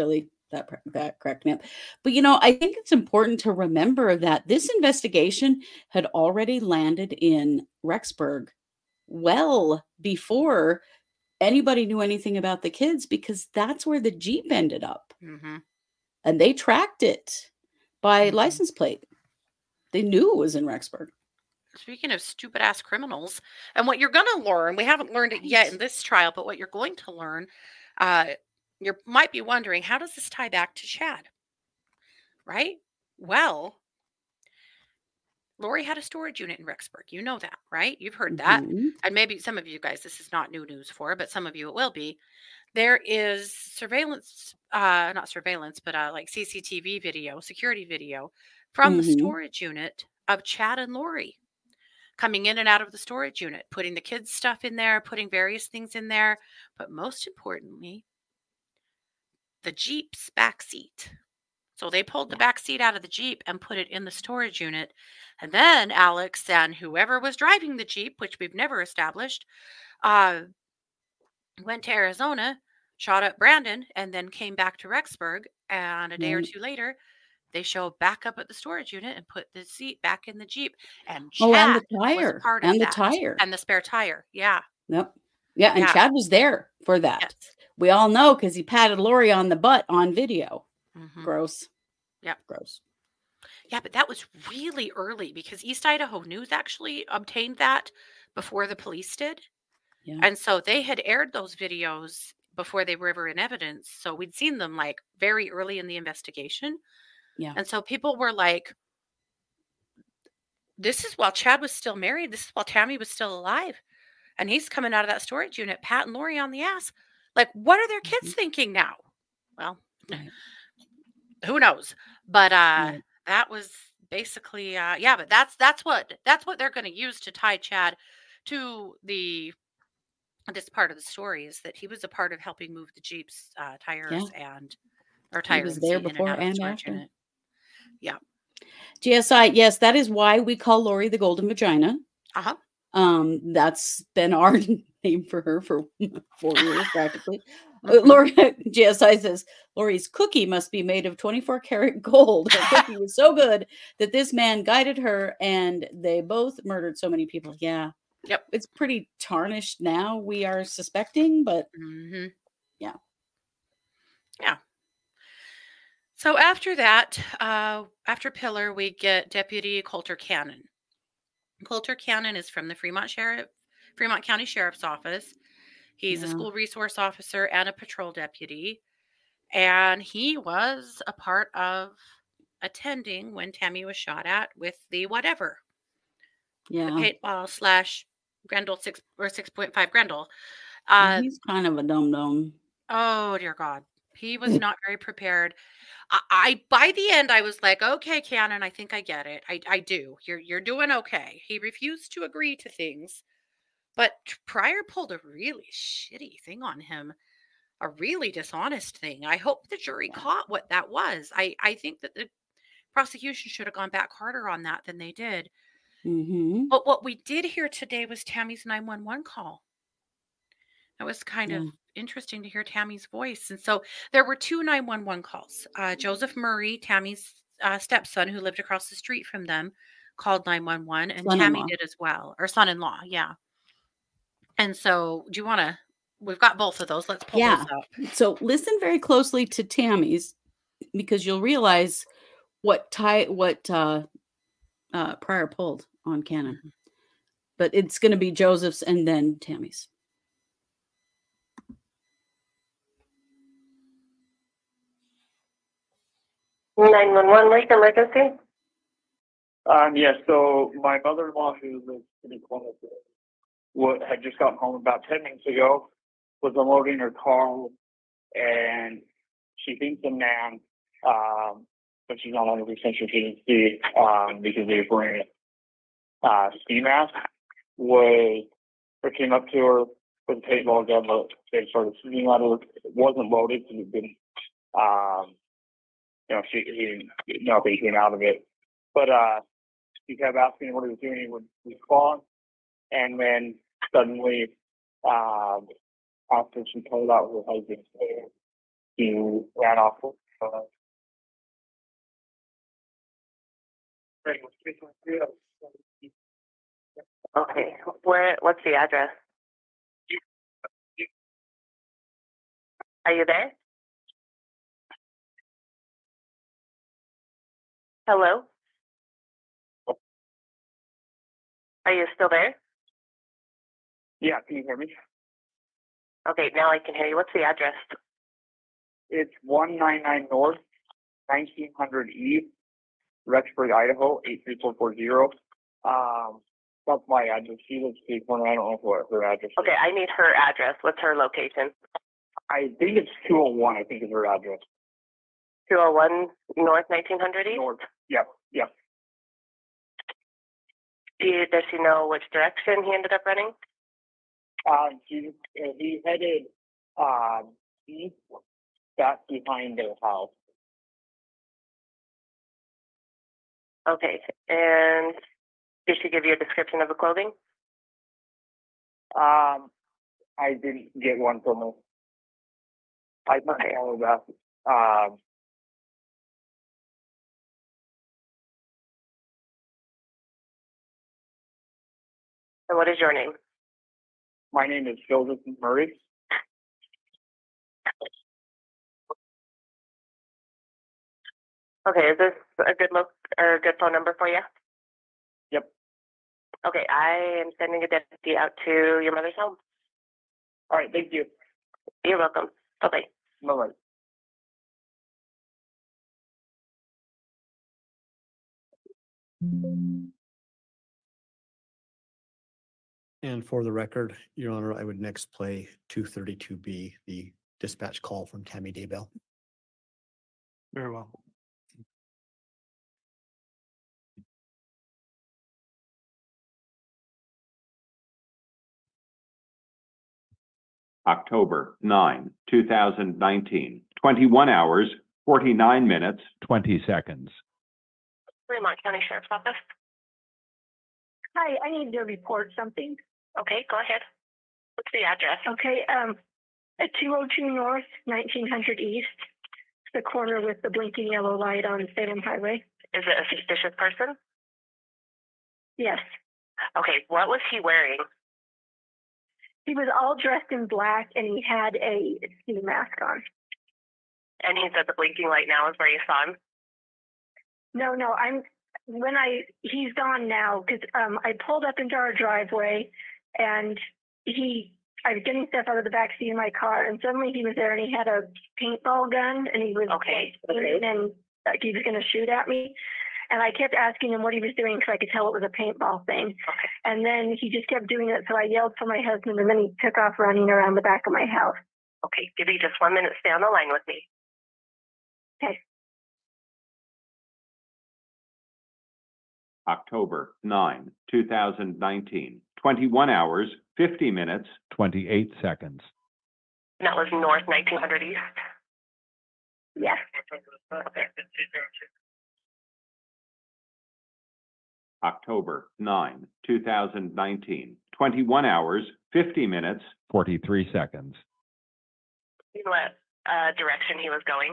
That cracked me up. But I think it's important to remember that this investigation had already landed in Rexburg well before anybody knew anything about the kids because that's where the Jeep ended up. Mm-hmm. And they tracked it by Mm-hmm. license plate. They knew it was in Rexburg. Speaking of stupid ass criminals, and what you're going to learn, we haven't learned it yet in Right. this trial, but what you're going to learn, uh, you might be wondering, how does this tie back to Chad? Right? Well, Lori had a storage unit in Rexburg. You know that, right? You've heard that. Mhm. And maybe some of you guys, this is not new news for, but some of you it will be. There is surveillance, not surveillance, but like CCTV video, security video from the Mhm. storage unit of Chad and Lori coming in and out of the storage unit, putting the kids' stuff in there, putting various things in there. But most importantly, the Jeep's back seat. So they pulled the Yeah. back seat out of the Jeep and put it in the storage unit. And then Alex and whoever was driving the Jeep, which we've never established, uh, went to Arizona, shot up Brandon, and then came back to Rexburg. And a day or Right. two later, they show back up at the storage unit and put the seat back in the Jeep. And Oh, and Chad the was a tire, part of and the that. tire. And the spare tire. Yeah. Yep. Yeah, and Yeah. Chad was there for that. Yes. We all know because he patted Lori on the butt on video. Hmm. Gross. Yep. Gross. Yeah, but that was really early because East Idaho News actually obtained that before the police did. Yeah. And so they had aired those videos before they were ever in evidence. So we'd seen them like very early in the investigation. Yeah. And so people were like, this is while Chad was still married. This is while Tammy was still alive. And he's coming out of that storage unit, patting Lori on the ass. Like, what are their kids Mhm. thinking now? Well, Right. who knows? But Right. that was basically yeah, but that's what they're going to use to tie Chad to the this part of the story is that he was a part of helping move the Jeep's Yeah. tires and or He tire was and there seat in and before out of the and storage after. unit. Yeah. GSI, yes, that is why we call Lori the Golden Vagina. Uh-huh. That's been our name for her for 4 years practically. Hmm. Lori GSI says Lori's cookie must be made of 24 karat gold. Her cookie was so good that this man guided her and they both murdered so many people. Yeah. Yep. It's pretty tarnished now, we are suspecting, but Hmm. yeah. Yeah. So after that, after Pillar, we get Deputy Coulter Cannon. Coulter Cannon is from the Fremont County Sheriff's Office. He's a Yeah. school resource officer and a patrol deputy. And he was a part of attending when Tammy was shot at with the whatever, the Yeah. paintball slash Grendel 6.5 Grendel. Uh, He's kind of a dum dum. oh dear God. He was not very prepared. I by the end I was like, okay, Cannon, I think I get it. I do. You're doing okay. He refused to agree to things, but Pryor pulled a really shitty thing on him, a really dishonest thing. I hope the jury Yeah. caught what that was. I think that the prosecution should have gone back harder on that than they did. Mhm. But what we did hear today was Tammy's 911 call. It was kind of Yeah. interesting to hear Tammy's voice. And so there were two 911 calls. Joseph Murray, Tammy's stepson, who lived across the street from them, called 911, and Tammy Son-in-law. did as well, or son in law. Yeah. And so, do you want to? We've got both of those. Let's pull those Yeah. up. So listen very closely to Tammy's because you'll realize what Pryor pulled on Cannon. Mhm. But it's going to be Joseph's and then Tammy's. 911, where's the emergency? Yeah, so my mother-in-law who lives in Columbus had just gotten home about 10 minutes ago, was unloading her car, and she thinks a man, but she's not 100% sure she didn't see because they were wearing a ski mask, came up to her with a paintball gun, but they started shooting at her. It wasn't loaded, so it didn't, he didn't know if he came out of it. But he kept asking what he was doing. He would respond, and then suddenly, after she pulled out her husband, he ran off. Okay. What's the address? Are you there? Hello? Are you still there? Yeah, can you hear me? Okay, now I can hear you. What's the address? It's 199 North, 1900 East, Rexburg, Idaho, 83440. That's my address. She lives in corner. I don't know what her address is. Okay, I need her address. What's her location? I think it's 201, I think is her address. 201 North 1900 East? North. Yep. Does she know which direction he ended up running? He headed east, back behind their house. Okay, and did she give you a description of the clothing? I didn't get one from her. I didn't know that. And what is your name? My name is Joseph Murray. Okay, is this a good look or a good phone number for you? Yep. Okay, I am sending a deputy out to your mother's home. All right, thank you. You're welcome. Bye-bye. Bye-bye. And for the record, Your Honor, I would next play 232B, the dispatch call from Tammy Daybell. Very well. October 9, 2019, 21 hours, 49 minutes, 20 seconds. Fremont County Sheriff's Office. Hi, I need to report something. Okay, go ahead. What's the address? Okay, at 202 North, 1900 East, the corner with the blinking yellow light on Salem Highway. Is it a suspicious person? Yes. Okay, what was he wearing? He was all dressed in black and he had a ski mask on. And he said the blinking light now is where you saw him? No, he's gone now because I pulled up into our driveway and I was getting stuff out of the back seat of my car and suddenly he was there and he had a paintball gun and he was and like he was going to shoot at me. And I kept asking him what he was doing because I could tell it was a paintball thing. Okay. And then he just kept doing it. So I yelled for my husband and then he took off running around the back of my house. Okay, give me just 1 minute. Stay on the line with me. Okay. October 9, 2019, 21 hours, 50 minutes, 28 seconds. And that was North 1900 East? Yes. Okay. October 9, 2019, 21 hours, 50 minutes, 43 seconds. You know what direction he was going?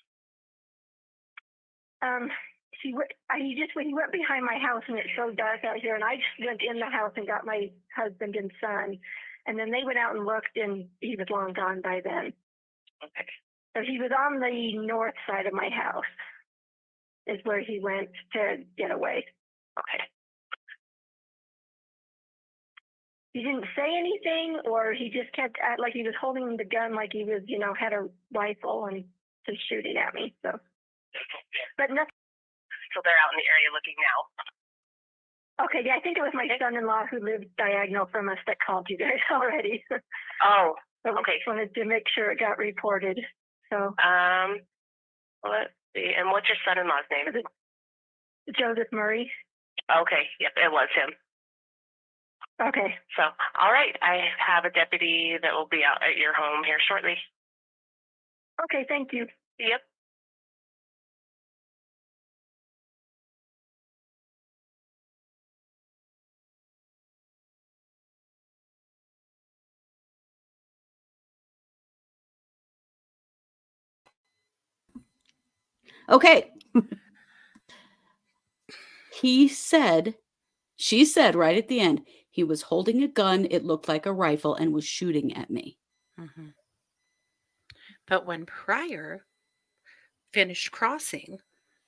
He went behind my house and it's so dark out here and I just went in the house and got my husband and son and then they went out and looked and he was long gone by then. Okay. So he was on the north side of my house is where he went to get away. Okay. He didn't say anything or he just kept like he was holding the gun like he was, had a rifle and just shooting at me. So, but nothing. So they're out in the area looking now. Okay, yeah, I think it was my son-in-law who lived diagonal from us that called you guys already. Oh, So we okay. just wanted to make sure it got reported. So Let's see. And what's your son-in-law's name? Joseph Murray. Okay, yep, it was him. Okay. So, all right, I have a deputy that will be out at your home here shortly. Okay, thank you. Yep. Okay. She said right at the end, he was holding a gun. It looked like a rifle and was shooting at me. Mhm. But when Pryor finished crossing,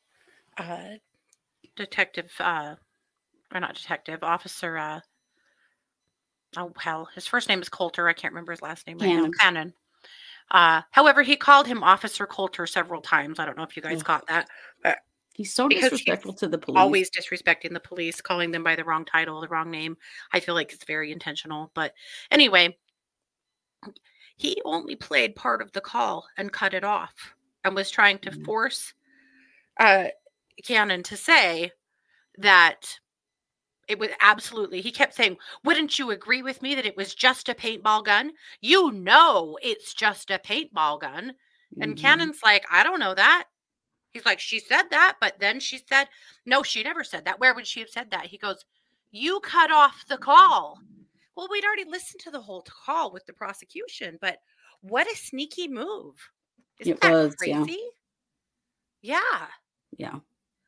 detective, or not detective, officer, oh hell, his first name is Coulter. I can't remember his last name right now. Cannon. Cannon. However, he called him Officer Coulter several times. I don't know if you guys Ugh. caught that. He's so Because he's disrespectful to the police. always disrespecting the police, calling them by the wrong title, the wrong name. I feel like it's very intentional. But anyway, he only played part of the call and cut it off and was trying to Yeah. force Cannon to say that it was absolutely, he kept saying, wouldn't you agree with me that it was just a paintball gun? You know it's just a paintball gun. And Mhm. Cannon's like, I don't know that. He's like, she said that, but then she said, no, she never said that. Where would she have said that? He goes, you cut off the call. Well, we'd already listened to the whole call with the prosecution, but what a sneaky move. Isn't It that was, yeah. crazy? Yeah. Yeah.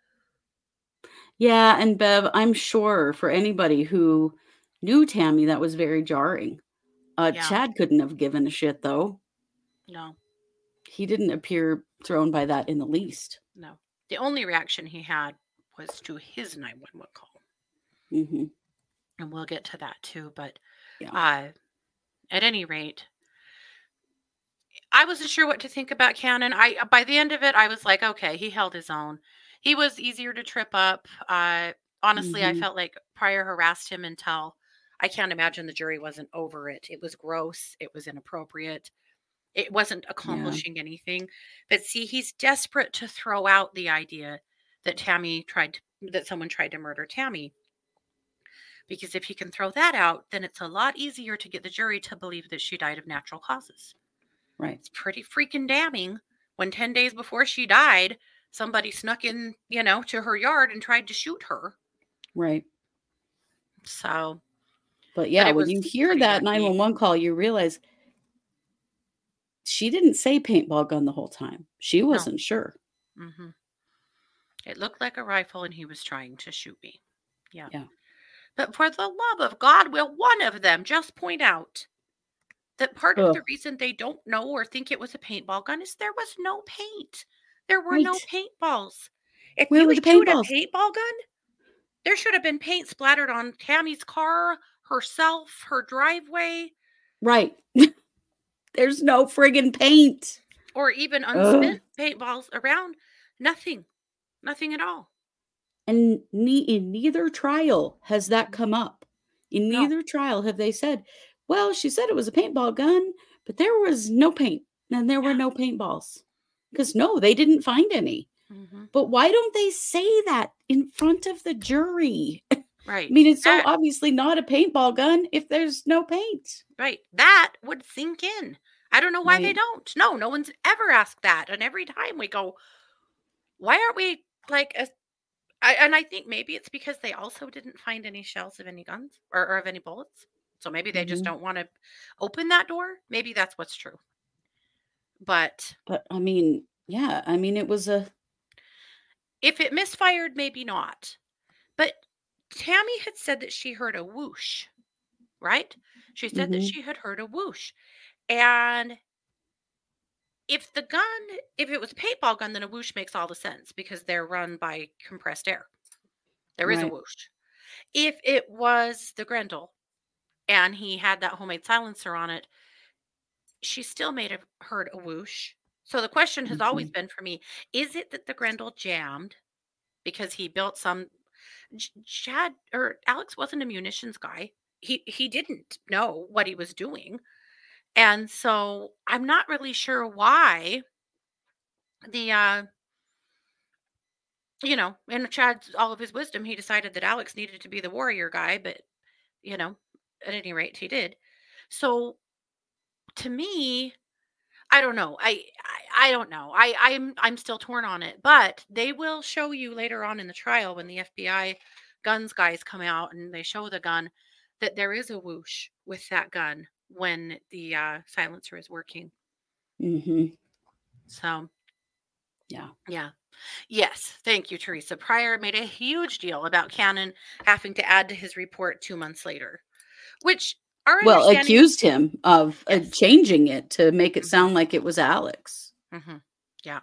Yeah, and Bev, I'm sure for anybody who knew Tammy, that was very jarring. Yeah. Chad couldn't have given a shit, though. No, He didn't appear thrown by that in the least. no. The only reaction he had was to his 911 call. Hmm. And we'll get to that too. But Yeah. at any rate, I wasn't sure what to think about Cannon. By the end of it, I was like, okay, he held his own. He was easier to trip up. Honestly, I Mhm. felt like Pryor harassed him until I can't imagine the jury wasn't over it. It was gross. It was inappropriate. It wasn't Yeah. accomplishing anything. But see, he's desperate to throw out the idea that someone tried to murder Tammy. Because if he can throw that out, then it's a lot easier to get the jury to believe that she died of natural causes. Right. It's pretty freaking damning when 10 days before she died, somebody snuck in, to her yard and tried to shoot her. Right. So, But yeah, it when was you hear pretty that yucky. 911 call, you realize she didn't say paintball gun the whole time. She No. wasn't sure. Mhm. It looked like a rifle and he was trying to shoot me. Yeah. Yeah. But for the love of God, will one of them just point out that part of the Ugh. reason they don't know or think it was a paintball gun is there was no paint. There were no Right. paintballs. If Where you were the shoot a paintballs? paintball gun, there should have been paint splattered on Tammy's car, herself, her driveway, Right. There's no friggin' paint. or even Ugh. unspent paintballs around. Nothing. Nothing at all. And in neither trial has that come up. In No. neither trial have they said, well, she said it was a paintball gun, but there was no paint and there were Yeah. no paintballs. Because no, they didn't find any. Mhm. But why don't they say that in front of the jury? I Right. mean, it's so That obviously not a paintball gun if there's no paint. right. That would sink in. I don't know why they Right. don't. No one's ever asked that. And every time we go, why aren't we like and I think maybe it's because they also didn't find any shells of any guns or of any bullets. So maybe they just Mhm. don't want to open that door. Maybe that's what's true. But But I mean, yeah, I mean, it was a. if it misfired, maybe not. But Tammy had said that she heard a whoosh, right? She said that Mhm. she had heard a whoosh. And if it was a paintball gun, then a whoosh makes all the sense because they're run by compressed air. There is a Right. whoosh. If it was the Grendel and he had that homemade silencer on it, she still may have heard a whoosh. So the question has always Mhm. been for me, is it that the Grendel jammed because he built some Chad or Alex wasn't a munitions guy. He didn't know what he was doing. And so I'm not really sure why the in Chad's all of his wisdom, he decided that Alex needed to be the warrior guy, but you know, at any rate, he did. So to me, I don't know. I don't know. I'm still torn on it, but they will show you later on in the trial when the FBI guns guys come out and they show the gun that there is a whoosh with that gun when the silencer is working. Hmm. So Yeah. yeah. Yes, thank you, Teresa. Pryor made a huge deal about Cannon having to add to his report 2 months later, which our Well, understanding. accused him of Yes. changing it to make it sound like it was Alex. Mm-hmm. Yeah.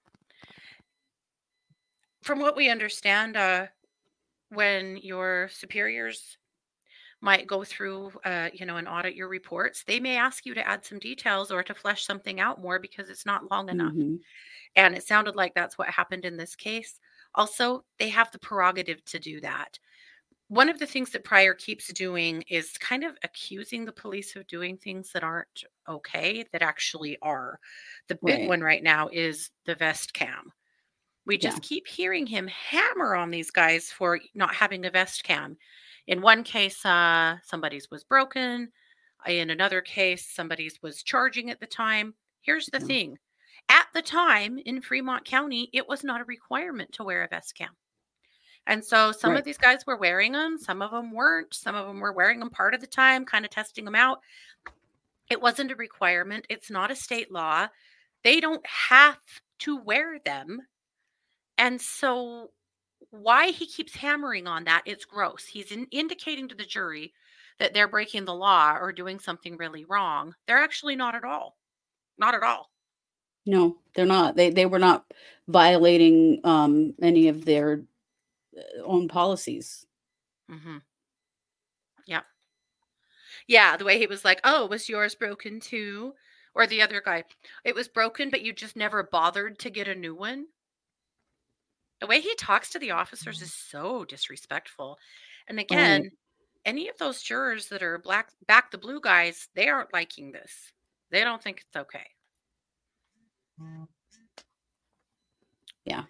From what we understand, when your superiors might go through, and audit your reports, they may ask you to add some details or to flesh something out more because it's not long enough. Hmm. And it sounded like that's what happened in this case. Also, they have the prerogative to do that. One of the things that Pryor keeps doing is kind of accusing the police of doing things that aren't okay, that actually are. The big Right. one right now is the vest cam. We Yeah. just keep hearing him hammer on these guys for not having a vest cam. In one case, somebody's was broken. In another case, somebody's was charging at the time. Here's the Yeah. thing. At the time in Fremont County, it was not a requirement to wear a vest cam. And so some Right. of these guys were wearing them. Some of them weren't. Some of them were wearing them part of the time, kind of testing them out. It wasn't a requirement. It's not a state law. They don't have to wear them. And so why he keeps hammering on that, it's gross. He's indicating to the jury that they're breaking the law or doing something really wrong. They're actually not at all. Not at all. No, they're not. They were not violating any of their own policies. Mm-hmm. Yeah. Yeah, the way he was like, "Oh, was yours broken too?" Or the other guy, "It was broken, but you just never bothered to get a new one." The way he talks to the officers is so disrespectful. And Right. again, any of those jurors that are back the blue guys, they aren't liking this. They don't think it's okay. Yeah.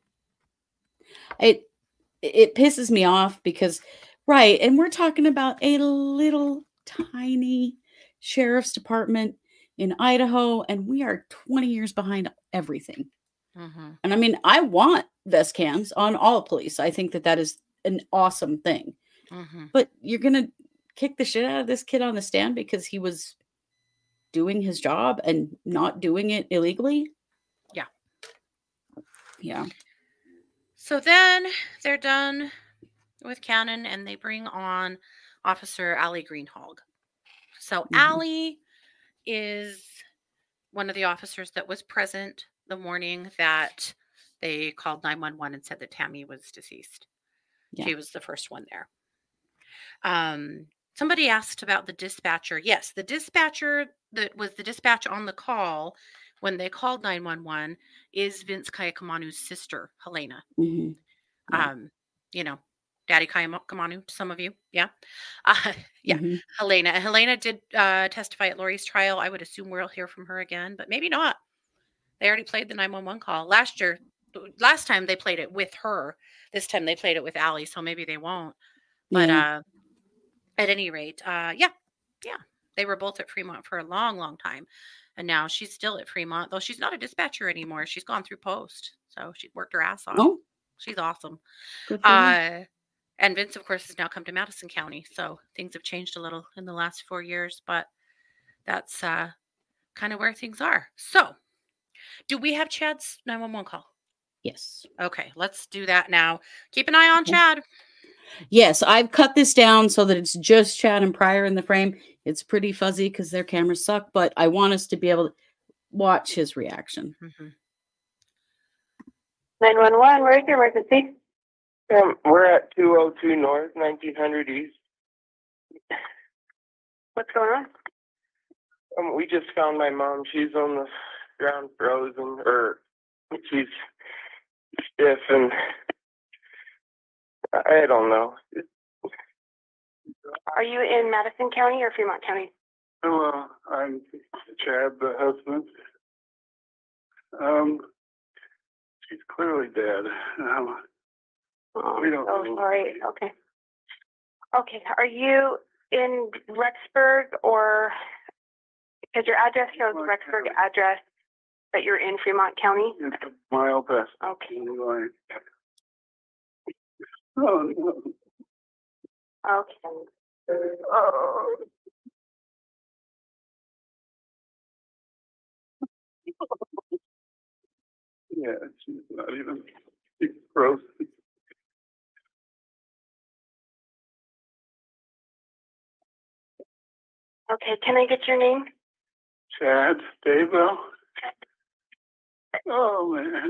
It pisses me off because, right, and we're talking about a little tiny sheriff's department in Idaho, and we are 20 years behind everything. Mm-hmm. And I mean, I want vest cams on all police. I think that is an awesome thing. Mm-hmm. But you're going to kick the shit out of this kid on the stand because he was doing his job and not doing it illegally? Yeah. Yeah. So then they're done with Cannon and they bring on Officer Allie Greenhalgh. So Allie is one of the officers that was present the morning that they called 911 and said that Tammy was deceased. Yeah. She was the first one there. Somebody asked about the dispatcher. Yes, the dispatcher that was the dispatch on the call when they called 911 is Vince Kayakamanu sister, Helena. Mhm. Yeah. Daddy Kayakamanu to some of you. Yeah. Yeah. Mhm. Helena did testify at Lori's trial. I would assume we'll hear from her again, but maybe not. They already played the 911 call last time they played it with her. This time they played it with Allie, so maybe they won't. But Yeah. at any rate, they were both at Fremont for a long, long time. And now she's still at Fremont, though she's not a dispatcher anymore. She's gone through post. So she worked her ass off. Oh, She's awesome. good for her. And Vince, of course, has now come to Madison County. So things have changed a little in the last 4 years, but that's kind of where things are. So do we have Chad's 911 call? Yes. Okay, let's do that now. Keep an eye on Okay. Chad. Yes, I've cut this down so that it's just Chad and Pryor in the frame. It's pretty fuzzy because their cameras suck, but I want us to be able to watch his reaction. Mm-hmm. 911, where's your emergency? We're at 202 North, 1900 East. What's going on? We just found my mom. She's on the ground frozen, or she's stiff, and I don't know. Are you in Madison County or Fremont County? Hello, I'm Chad, the husband. She's clearly dead. Oh, We don't so know. sorry. Okay. Okay. Are you in Rexburg or because your address shows Rexburg address, but you're in Fremont County? It's a mile past Okay. the line. Oh, no. Okay. Oh. Yeah, she's not even. She's gross. Okay. Can I get your name? Chad Daybell. Oh man.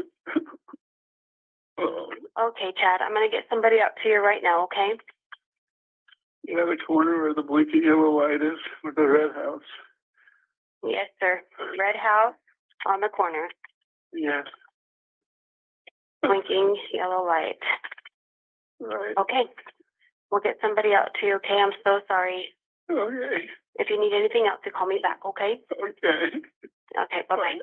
Oh. Okay, Chad. I'm gonna get somebody out to you right now. Okay. Yeah, the corner where the blinking yellow light is with the red house. Yes, sir. Red house on the corner, Yes. blinking yellow light. Right. Okay. We'll get somebody out to you. Okay. I'm so sorry. Okay. If you need anything else, to call me back. Okay. Okay. Okay. Bye bye.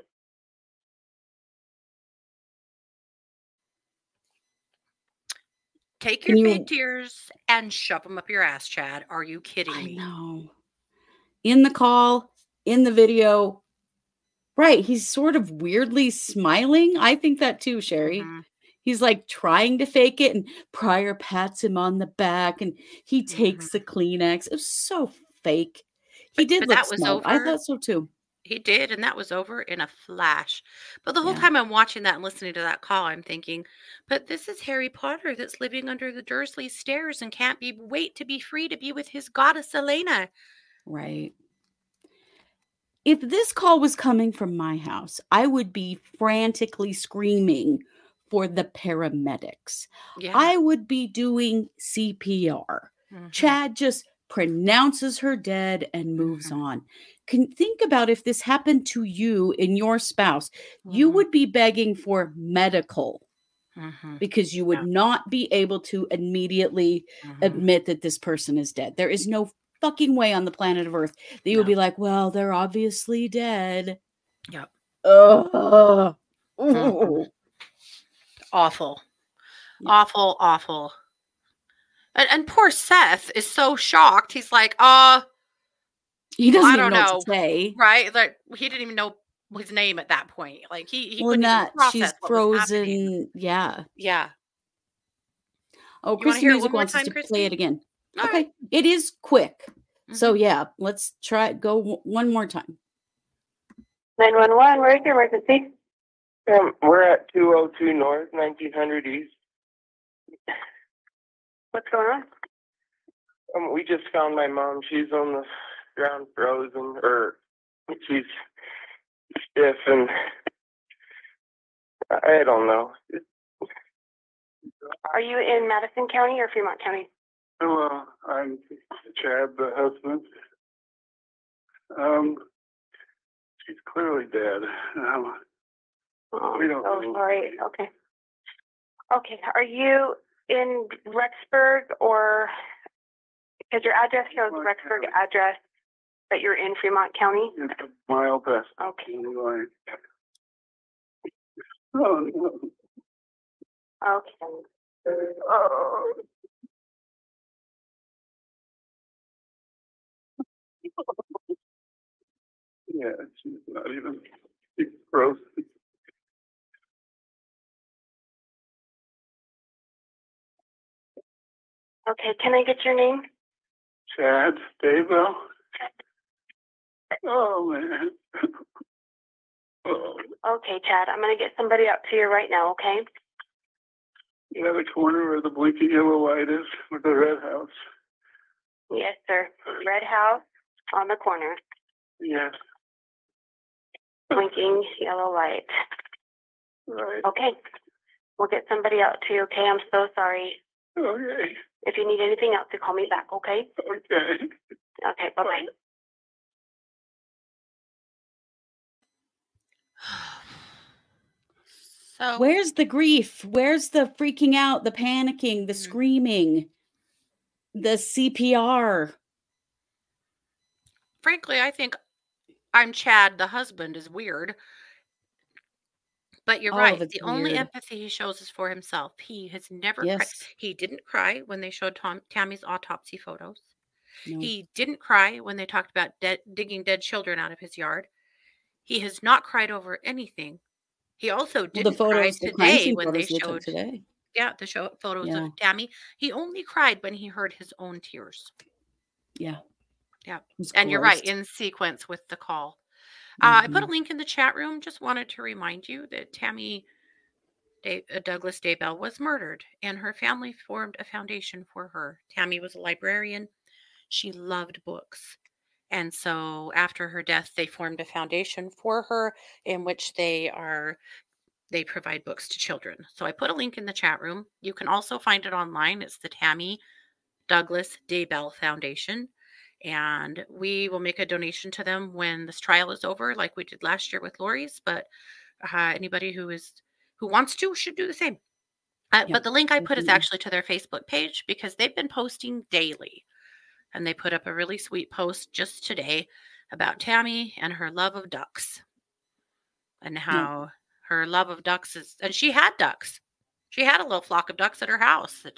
Take Can your you- fake tears and shove them up your ass, Chad. Are you kidding I me? know. In the call, in the video. Right. He's sort of weirdly smiling. I think that too, Sherry. Mhm. He's like trying to fake it, and Pryor pats him on the back and he takes the Kleenex. It was so fake. He did but look that was smart. I over. thought so too. He did, and that was over in a flash. But the whole Yeah. time I'm watching that and listening to that call, I'm thinking, but this is Harry Potter that's living under the Dursley stairs and can't wait to be free to be with his goddess Elena. Right. If this call was coming from my house, I would be frantically screaming for the paramedics. Yeah. I would be doing CPR. Mhm. Chad just pronounces her dead and moves Mhm. on. Can think about if this happened to you and your spouse, you Mhm. would be begging for medical Mhm. because you would Yeah. not be able to immediately Mhm. admit that this person is dead. There is no fucking way on the planet of Earth that you would No. be like, well, they're obviously dead. Yep. Ugh. Mhm. Ooh. Awful. Yeah. Awful, awful. And poor Seth is so shocked. He's like, He doesn't I even don't know know. what to say. Right? Like he didn't even know his name at that point. Like he Well, in couldn't even that she's process what was happening. frozen. Yeah. Yeah. Oh, You want to Christy hear it Music one more wants us time, to play Christy? it again. All Okay. right. It is quick. So Mhm. yeah, let's try go one more time. 911. Where's your emergency? We're at 202 North, 1900 East. What's going on? We just found my mom. She's on the ground frozen, or she's stiff, and I don't know. Are you in Madison County or Fremont County? Hello, I'm Chad, the husband. She's clearly dead. Oh, We don't so know. sorry. Okay. Okay. Are you in Rexburg or because your address shows Rexburg address, but you're in Fremont County? It's a mile past Okay. the line. Oh no. Okay. Oh. Yeah, she's not even. She's gross. Okay. Can I get your name? Chad Daybell. Oh man. Oh. Okay, Chad. I'm gonna get somebody out to you right now. Okay. Yeah, the corner where the blinking yellow light is with the red house. Yes, sir. Red house on the corner, Yes. blinking yellow light. Right. Okay. We'll get somebody out to you. Okay. I'm so sorry. Okay. If you need anything else, to call me back. Okay. Okay. Okay. Bye bye. So Where's the grief? Where's the freaking out, the panicking, the Mhm. screaming, the CPR? frankly, I think I'm Chad, the husband, is weird. But you're All of right. it's The only weird. empathy he shows is for himself. He has never cried. Yes. He didn't cry when they showed Tammy's autopsy photos. No. He didn't cry when they talked about digging dead children out of his yard. He has not cried over anything. He also Well, the didn't cry photos, the crime today scene when they photos they took showed, today. the show photos Yeah. of Tammy. He only cried when he heard his own tears. Yeah. Yeah. It was And you're right, gross. in sequence with the call. I put a Mhm. link in the chat room. Just wanted to remind you that Tammy Douglas Daybell was murdered, and her family formed a foundation for her. Tammy was a librarian. She loved books. And so after her death, they formed a foundation for her in which they provide books to children. So I put a link in the chat room. You can also find it online. It's the Tammy Douglas Daybell Foundation. And we will make a donation to them when this trial is over, like we did last year with Lori's. But anybody who wants to should do the same. Yep, But the link I put is definitely. actually to their Facebook page because they've been posting daily. And they put up a really sweet post just today about Tammy and her love of ducks and how her love of ducks is, and she had ducks. She had a little flock of ducks at her house that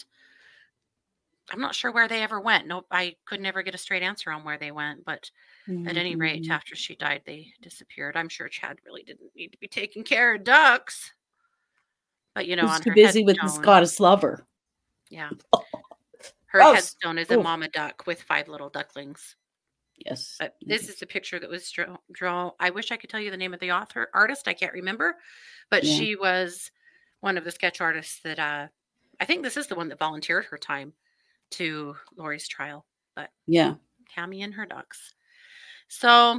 I'm not sure where they ever went. Nope, I could never get a straight answer on where they went. But at any rate, Mhm. after she died, they disappeared. I'm sure Chad really didn't need to be taking care of ducks. But, He's on too her busy with the headstone, Scottish lover. yeah, her Gross. headstone is a Oof. mama duck with 5 little ducklings. Yes. But this is the picture that was drawn. I wish I could tell you the name of the artist. I can't remember, but Yeah. she was one of the sketch artists that I think this is the one that volunteered her time to Lori's trial. But Yeah. Tammy and her ducks. So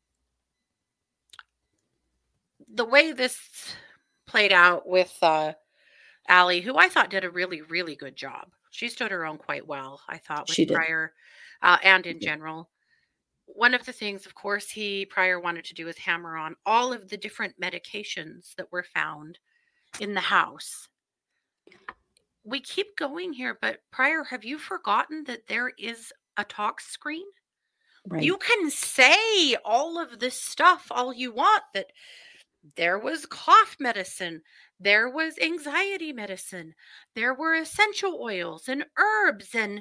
the way this played out with Allie, who I thought did a really, really good job. She stood her own quite well, I thought, with She did. Pryor and in She did. general. One of the things, of course, Pryor wanted to do is hammer on all of the different medications that were found in the house. We keep going here, but Pryor, have you forgotten that there is a talk screen? Right. You can say all of this stuff all you want, that there was cough medicine, there was anxiety medicine, there were essential oils and herbs and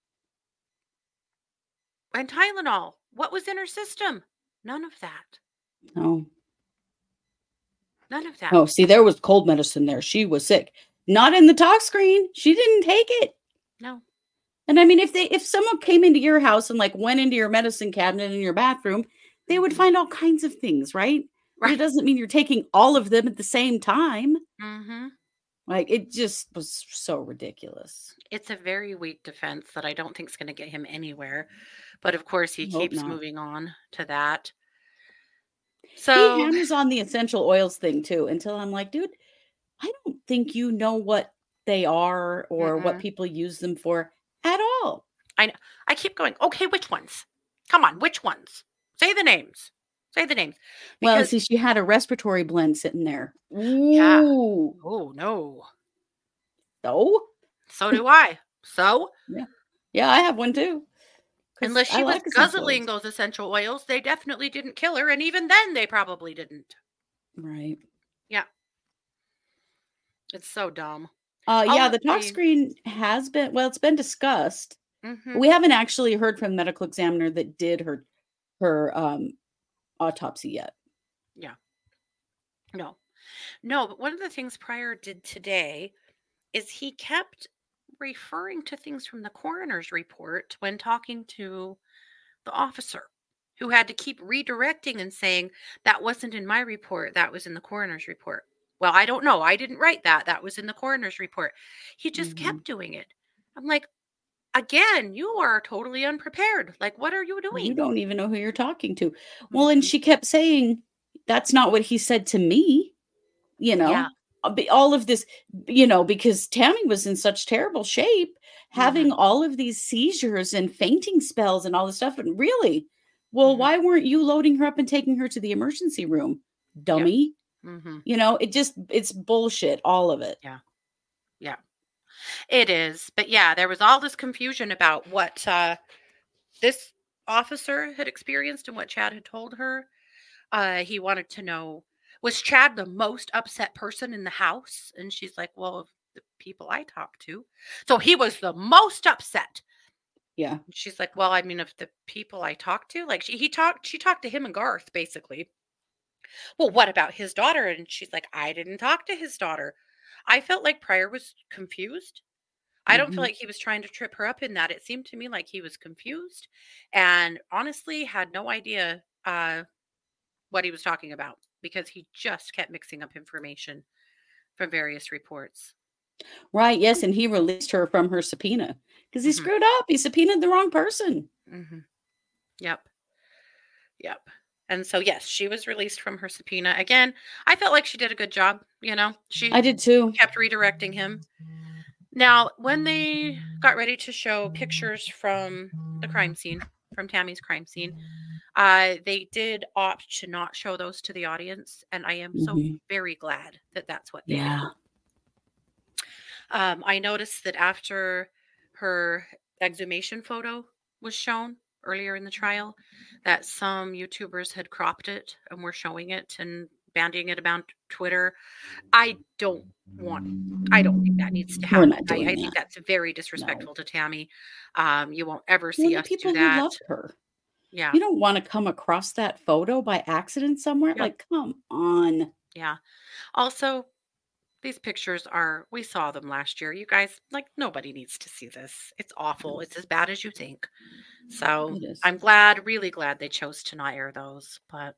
Tylenol. What was in her system? None of that. No. None of that. Oh, see, there was cold medicine there. She was sick. Not in the talk screen. She didn't take it. No. And I mean, if someone came into your house and like went into your medicine cabinet in your bathroom, they would find all kinds of things, right? But it Right. doesn't mean you're taking all of them at the same time. Mm-hmm. Like, it just was so ridiculous. It's a very weak defense that I don't think is going to get him anywhere. But of course, he Hope keeps not. moving on to that. He So, hammers on the essential oils thing too until I'm like, dude, I don't think you know what they are or what Mm-mm. people use them for at all. I keep going, okay, which ones? Come on, which ones? Say the names. Say the names. Well, Because, see, she had a respiratory blend sitting there. yeah. Ooh. Oh, no. So? So do I. So, Yeah, I have one too. 'Cause unless I she was like essential guzzling oils. those essential oils, they definitely didn't kill her. And even then, they probably didn't. Right. Yeah. It's so dumb. Yeah, All the of talk the- screen has been, well, it's been discussed. Mhm. We haven't actually heard from the medical examiner that did her autopsy yet. Yeah. No, but one of the things Pryor did today is he kept referring to things from the coroner's report when talking to the officer, who had to keep redirecting and saying, that wasn't in my report, that was in the coroner's report. Well, I don't know. I didn't write that. That was in the coroner's report. He just Mhm. kept doing it. I'm like, again, you are totally unprepared. Like, what are you You doing? don't even know who you're talking to. Well, and Mhm. she kept saying, that's not what he said to me. Yeah. All of this, because Tammy was in such terrible shape, having all of these seizures and fainting spells and all this stuff. And really, well, Mhm. why weren't you loading her up and taking her to the emergency room, dummy? Mhm. It's bullshit, all of it. Yeah. Yeah. It is. But yeah, there was all this confusion about what this officer had experienced and what Chad had told her. He wanted to know, was Chad the most upset person in the house? And she's like, well, the people I talked to. So he was the most upset. Yeah. And she's like, well, I mean, if the people I talked to, like she talked to him and Garth basically. Well, what about his daughter? And she's like, I didn't talk to his daughter. I felt like Pryor was confused. I don't feel Mhm. like he was trying to trip her up in that. It seemed to me like he was confused and honestly had no idea what he was talking about because he just kept mixing up information from various reports. Right, yes, and he released her from her subpoena because he Mhm. screwed up. He subpoenaed the wrong person. Mhm. Yep. Yep. And so yes, she was released from her subpoena. Again, I felt like she did a good job, She I did too. kept redirecting him. Now, when they got ready to show pictures from the crime scene, from Tammy's crime scene, they did opt to not show those to the audience, and I am so Mhm. very glad that that's what they did. Yeah. I noticed that after her exhumation photo was shown earlier in the trial, that some YouTubers had cropped it and were showing it and bandying it about Twitter. I don't think that needs to We're happen. not doing I think that. that's very No. disrespectful to Tammy. You won't ever Well, see the us do people who that. loved her. Yeah. You don't wanna come across that photo by accident somewhere? Yeah. Like, come on. Yeah. Also, these pictures we saw them last year. You guys, like, nobody needs to see this. It's awful. It's as bad as you think. So It is. I'm really glad they chose to not air those. But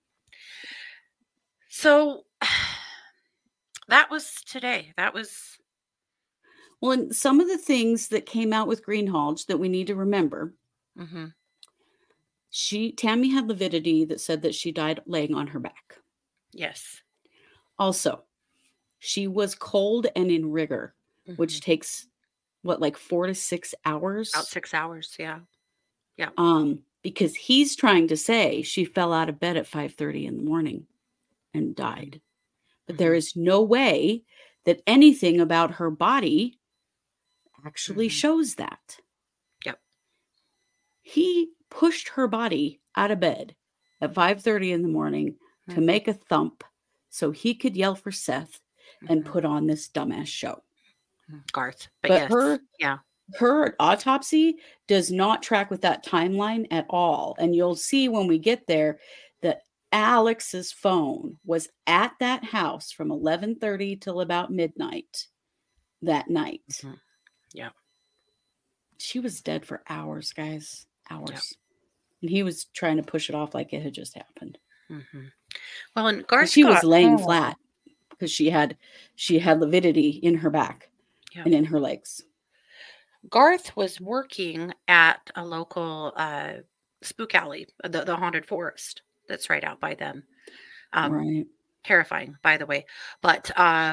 so that was today. That was, Well, and some of the things that came out with Greenhalgh that we need to remember, mhm, Tammy had lividity that said that she died laying on her back. yes. Also, she was cold and in rigor, which Mhm. takes like 4 to 6 hours. About 6 hours. Yeah. Yeah. Because he's trying to say she fell out of bed at 5:30 in the morning and died. But there Mhm. is no way that anything about her body actually Mhm. shows that. Yep. He pushed her body out of bed at 5:30 in the morning to Mhm. make a thump so he could yell for Seth and Mhm. put on this dumbass show. Garth. But But yes. Yeah. her autopsy does not track with that timeline at all. And you'll see when we get there that Alex's phone was at that house from 11:30 till about midnight that night. Mhm. Yeah. She was dead for hours, guys. Yep. Hours. And he was trying to push it off like it had just happened. Mhm. Well, and And Garth she was got laying home. flat because she had lividity in her back Yeah. and in her legs. Garth was working at a local spook alley, the haunted forest that's right out by them. Right. Terrifying, by the way. But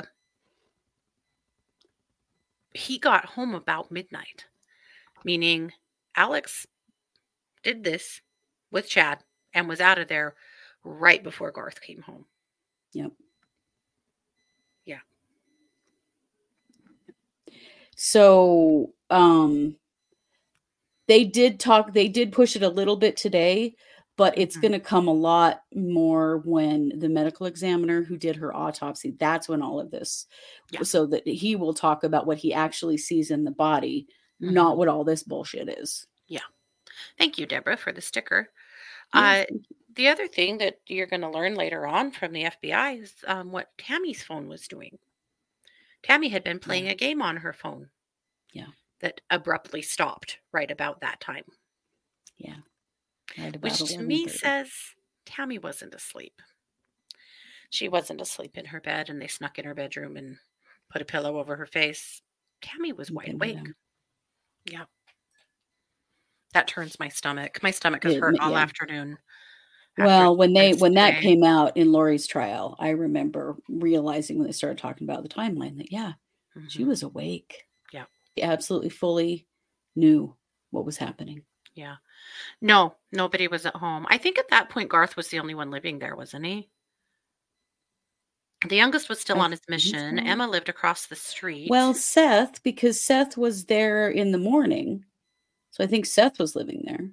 he got home about midnight, meaning Alex did this with Chad and was out of there right before Garth came home. Yep. Yeah. So, they did push it a little bit today, but it's Mhm. going to come a lot more when the medical examiner who did her autopsy, that's when all of this, Yeah. so that he will talk about what he actually sees in the body, Mhm. not what all this bullshit is. Yeah. Thank you, Deborah, for the sticker. Yes. The other thing that you're going to learn later on from the FBI is what Tammy's phone was doing. Tammy had been playing a game on her phone. Yeah. That abruptly stopped right about that time. Yeah. Right about Which to me 11:30. says Tammy wasn't asleep. She wasn't asleep in her bed and they snuck in her bedroom and put a pillow over her face. Tammy was wide Looking at awake. him. Yeah. That turns my stomach. My stomach has hurt all Yeah. afternoon. Well, when that today. came out in Lori's trial, I remember realizing when they started talking about the timeline that, she Mhm. was awake. Yeah. She absolutely fully knew what was happening. Yeah. No, nobody was at home. I think at that point Garth was the only one living there, wasn't he? The youngest was still I on his think mission. so. Emma lived across the street. Well, Seth, because Seth was there in the morning. So I think Seth was living there.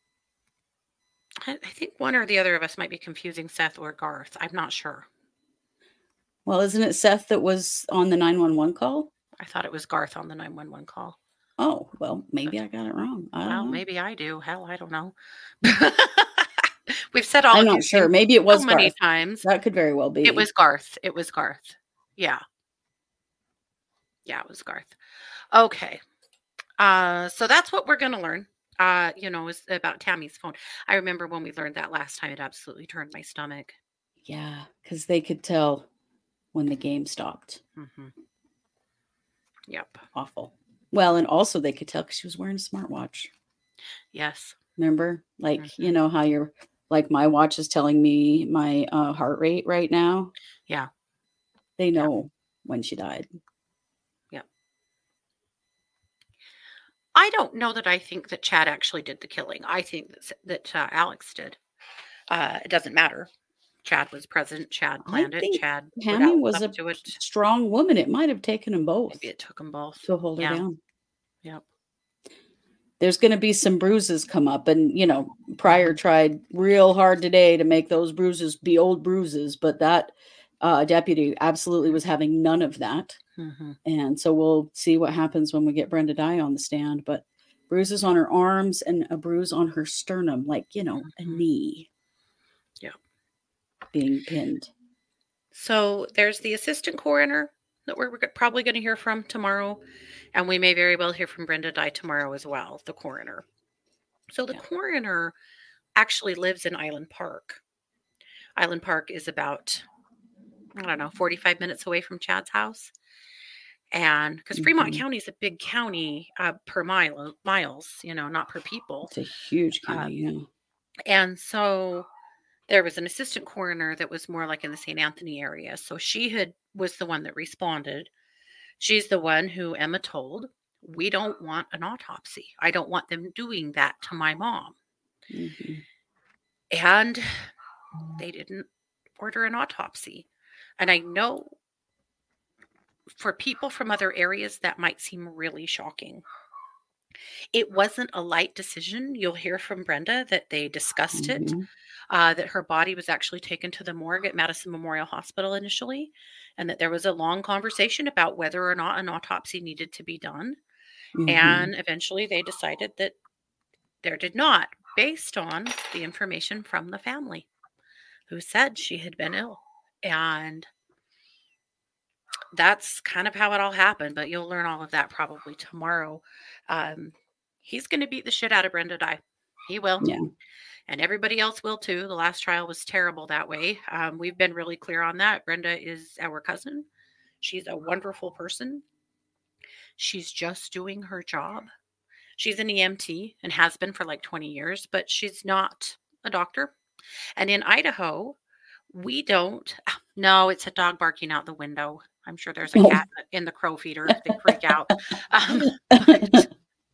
I think one or the other of us might be confusing Seth or Garth. I'm not sure. Well, isn't it Seth that was on the 911 call? I thought it was Garth on the 911 call. Oh, well, maybe I got it wrong. I don't Well, know. maybe I do. Hell, I don't know. We've said all I'm of not these sure. things Maybe it was so many Garth. times. That could very well be. It was Garth. It was Garth. Yeah. Yeah, it was Garth. Okay. So that's what we're going to learn, is about Tammy's phone. I remember when we learned that last time, it absolutely turned my stomach. Yeah, because they could tell when the game stopped. Mm-hmm. Yep. Awful. Well, and also they could tell because she was wearing a smartwatch. Yes. Remember? Like, Mhm. you know how you're like my watch is telling me my heart rate right now? Yeah. They know when she died. Yep. I don't know that I think that Chad actually did the killing. I think that Alex did. It doesn't matter. Chad was present. Chad planned it. think Chad put Tammy out was stuff a to it. strong woman. It might have taken them both Maybe it took them both to hold her Yeah. down. Yep. There's going to be some bruises come up. And, Pryor tried real hard today to make those bruises be old bruises. But that deputy absolutely was having none of that. Mm-hmm. And so we'll see what happens when we get Brenda Dye on the stand. But bruises on her arms and a bruise on her sternum, like, a Mhm. knee. Yeah. Being pinned. So there's the assistant coroner that we're probably going to hear from tomorrow. And we may very well hear from Brenda Dye tomorrow as well, the coroner. So the Yeah. coroner actually lives in Island Park. Island Park is about, 45 minutes away from Chad's house. And because Fremont Mhm. County is a big county per miles, not per people. It's a huge county, yeah. And so there was an assistant coroner that was more like in the St. Anthony area. So she was the one that responded. She's the one who Emma told, we don't want an autopsy. I don't want them doing that to my mom. Mhm. And they didn't order an autopsy. And I know for people from other areas, that might seem really shocking. It wasn't a light decision. You'll hear from Brenda that they discussed it, Mhm. that her body was actually taken to the morgue at Madison Memorial Hospital initially, and that there was a long conversation about whether or not an autopsy needed to be done. Mhm. And eventually they decided that there did not, based on the information from the family who said she had been ill. And that's kind of how it all happened, but you'll learn all of that probably tomorrow. He's going to beat the shit out of Brenda Dye. He will. Yeah. And everybody else will too. The last trial was terrible that way. We've been really clear on that. Brenda is our cousin. She's a wonderful person. She's just doing her job. She's an EMT and has been for like 20 years, but she's not a doctor. And in Idaho, we don't. No, it's a dog barking out the window. I'm sure there's a cat in the crow feeder. They freak out. But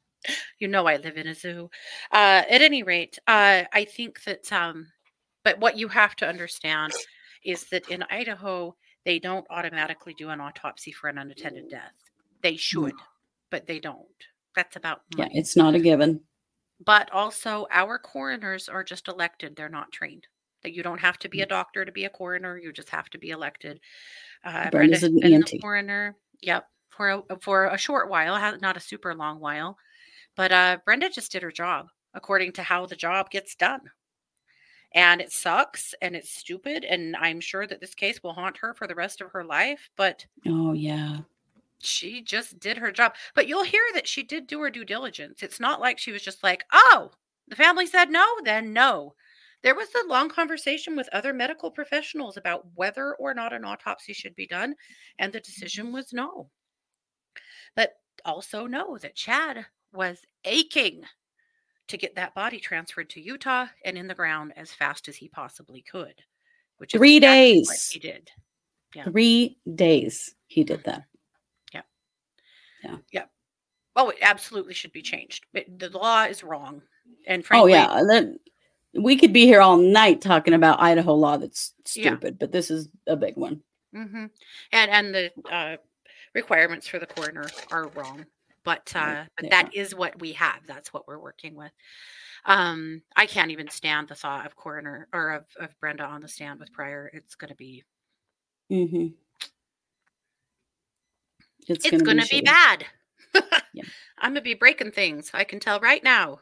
I live in a zoo. At any rate, I think that, but what you have to understand is that in Idaho, they don't automatically do an autopsy for an unattended death. They should, but they don't. That's about money. Yeah, it's not a given. But also, our coroners are just elected. They're not trained. That you don't have to be a doctor to be a coroner. You just have to be elected. Brenda's an been EMT. the coroner. Yep, for a short while, not a super long while. But Brenda just did her job according to how the job gets done. And it sucks and it's stupid. And I'm sure that this case will haunt her for the rest of her life. But Oh, yeah. she just did her job. But you'll hear that she did do her due diligence. It's not like she was just like, oh, the family said no, then no. There was a long conversation with other medical professionals about whether or not an autopsy should be done. And the decision was no. But also know that Chad was aching to get that body transferred to Utah and in the ground as fast as he possibly could. Which is 3 exactly days. what he did. Yeah. 3 days he did that. Yeah. Yeah. Yeah. Oh, it absolutely should be changed. The law is wrong. And Oh, frankly, yeah. We could be here all night talking about Idaho law that's Yeah. stupid, but this is a big one. Mm-hmm. And the requirements for the coroner are wrong, but Right, but they that are. is what we have. That's what we're working with. I can't even stand the thought of coroner or of Brenda on the stand with Pryor. It's gonna be Mhm. It's it's gonna be gonna be shitty. bad. Yeah. I'm gonna be breaking things. I can tell right now.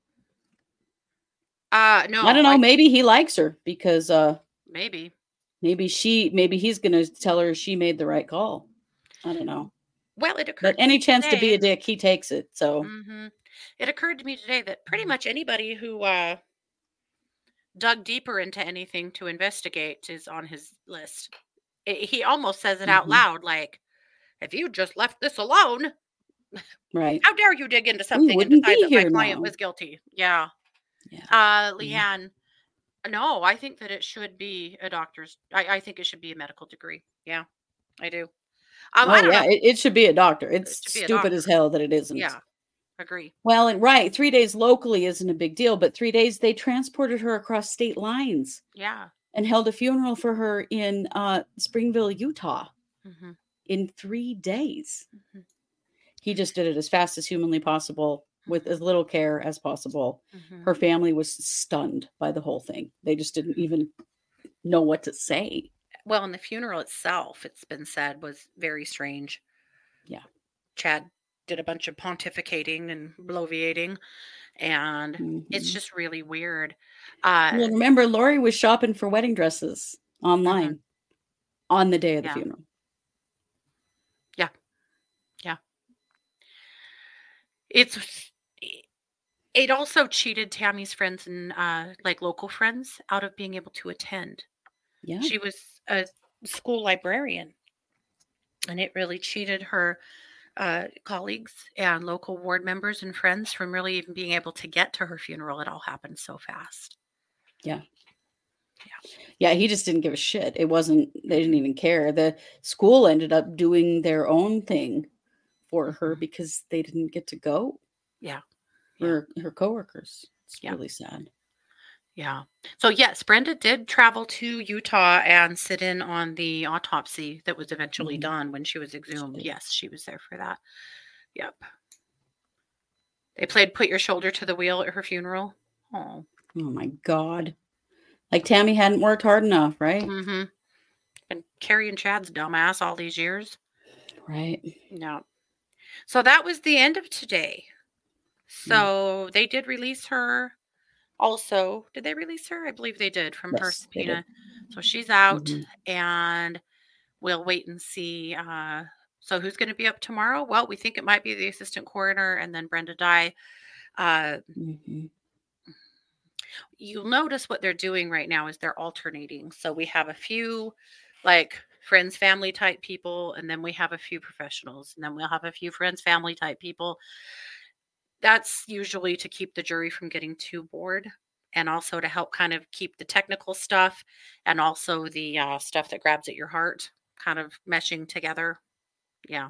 I No, don't know, maybe he likes her because, maybe. maybe he's gonna tell her she made the right call. I don't know. Well, it But occurred to any me chance to be today. a dick, he takes it, so Hmm. It occurred to me today that pretty Mhm. much anybody who dug deeper into anything to investigate is on his list. He almost says it out Mhm. loud, like, "If you just left this alone, Right. how dare you dig into We something and wouldn't decide be that my here client now. was guilty?" Yeah. Yeah. Yeah. Leanne, no, I think that it should be a doctor's. I think it should be a medical degree. Yeah, I do. I Oh, don't know yeah, if it should be a doctor. It's it should be a stupid as doctor. hell that it isn't. Yeah, agree. Well, and right, 3 days locally isn't a big deal, but 3 days they transported her across state lines Yeah. and held a funeral for her in, Springville, Utah Hmm. in 3 days. Hmm. He just did it as fast as humanly possible with as little care as possible. Hmm. Her family was stunned by the whole thing. They just didn't even know what to say. Well, and the funeral itself, it's been said, was very strange. Yeah. Chad did a bunch of pontificating and bloviating, and it's Mhm. just really weird. Well, Uh, remember, Lori was shopping for wedding dresses mhm, online on the day of the yeah, funeral. yeah, yeah. It's it also cheated Tammy's friends and like local friends out of being able to attend. Yeah. She was a school librarian, and it really cheated her colleagues and local ward members and friends from really even being able to get to her funeral. It all happened so fast. Yeah. Yeah. Yeah, he just didn't give a shit. It wasn't they didn't even care. The school ended up doing their own thing for her Mhm. because they didn't get to go. Yeah. Yeah. Her coworkers. It's Yeah. really sad. Yeah. So yes, Brenda did travel to Utah and sit in on the autopsy that was eventually Mhm. done when she was She exhumed. did. Yes, she was there for that. Yep. They played Put Your Shoulder to the Wheel at her funeral. Oh. Oh my god. Like Tammy hadn't worked hard enough, right? Mm-hmm. Been carrying Chad's dumbass all these years. Right. No. So that was the end of today. Yeah. So they did release her. Also, did they release her? I believe they did from her Yes, they did. subpoena. So she's out, Mhm. and we'll wait and see. So who's going to be up tomorrow? Well, we think it might be the assistant coroner and then Brenda Dye. Uh, Mhm. you'll notice what they're doing right now is they're alternating. So we have a few like friends, family type people, and then we have a few professionals, and then we'll have a few friends, family type people. That's usually to keep the jury from getting too bored and also to help kind of keep the technical stuff and also the stuff that grabs at your heart kind of meshing together. Yeah.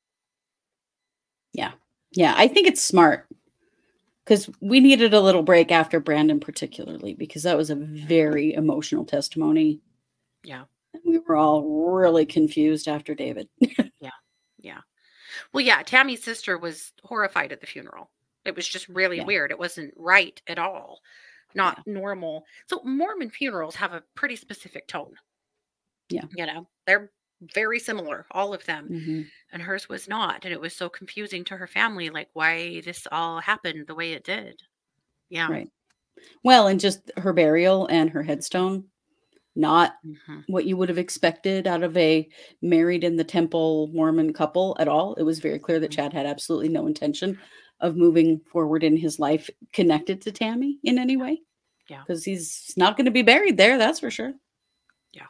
Yeah. Yeah, I think it's smart because we needed a little break after Brandon, particularly because that was a very emotional testimony. Yeah. We were all really confused after David. Yeah. Yeah. Well, yeah, Tammy's sister was horrified at the funeral. It was just really Yeah. weird. It wasn't right at all. Not Yeah. normal. So Mormon funerals have a pretty specific tone. Yeah. They're very similar, all of them. Mhm. And hers was not. And it was so confusing to her family, like why this all happened the way it did. Yeah. Right. Well, and just her burial and her headstone, not Hmm. what you would have expected out of a married in the temple Mormon couple at all. It was very clear that Chad had absolutely no intention of moving forward in his life connected to Tammy in any way. Yeah. Because he's not going to be buried there, that's for sure. Yeah.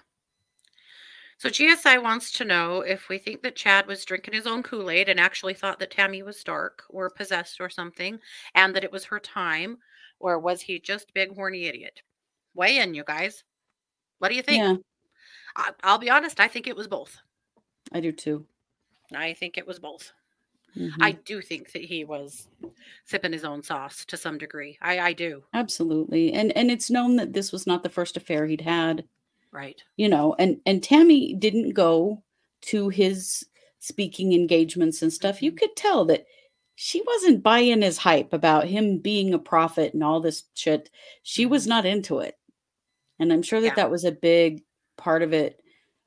So GSI wants to know if we think that Chad was drinking his own Kool-Aid and actually thought that Tammy was dark or possessed or something, and that it was her time, or was he just a big horny idiot? Weigh in, you guys. What do you think? Yeah, I'll be honest. I think it was both. I do too. I think it was both. Mhm. I do think that he was sipping his own sauce to some degree. I do. Absolutely. And it's known that this was not the first affair he'd had. Right. And Tammy didn't go to his speaking engagements and stuff. You could tell that she wasn't buying his hype about him being a prophet and all this shit. She was not into it. And I'm sure that Yeah. that was a big part of it.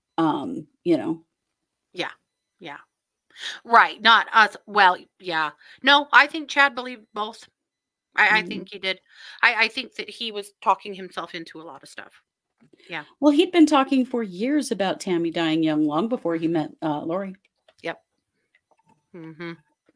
Yeah. Yeah. Right. Not us. Well, yeah. No, I think Chad believed both. I think he did. I think that he was talking himself into a lot of stuff. Yeah. Well, he'd been talking for years about Tammy dying young, long before he met Lori. Yep. Mm-hmm.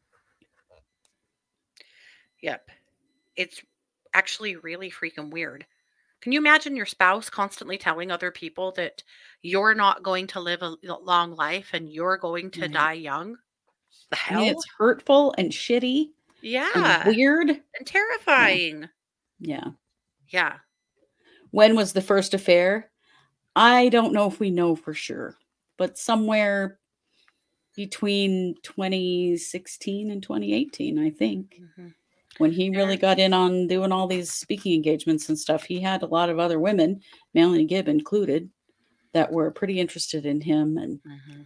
Yep. It's actually really freaking weird. Can you imagine your spouse constantly telling other people that you're not going to live a long life and you're going to Right. die young? The I mean, hell? it's hurtful and shitty and Yeah. weird. And terrifying. Yeah. Yeah. When was the first affair? I don't know if we know for sure, but somewhere between 2016 and 2018, I think. Mm-hmm. When he really got in on doing all these speaking engagements and stuff, he had a lot of other women, Melanie Gibb included, that were pretty interested in him. And,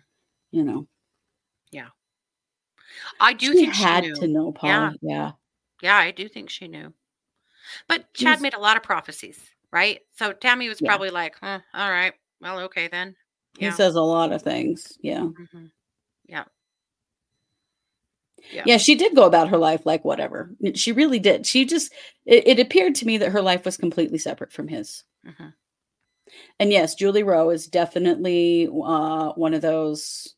Yeah. I do she think had she knew. to know, Paula. Yeah. Yeah, I do think she knew. But Chad made a lot of prophecies, right? So Tammy was probably like, all right, well, okay then. He says a lot of things. Yeah. Mm-hmm. Yeah. Yeah, she did go about her life like whatever. She really did. She just, it appeared to me that her life was completely separate from his. Mm-hmm. And yes, Julie Rowe is definitely one of those,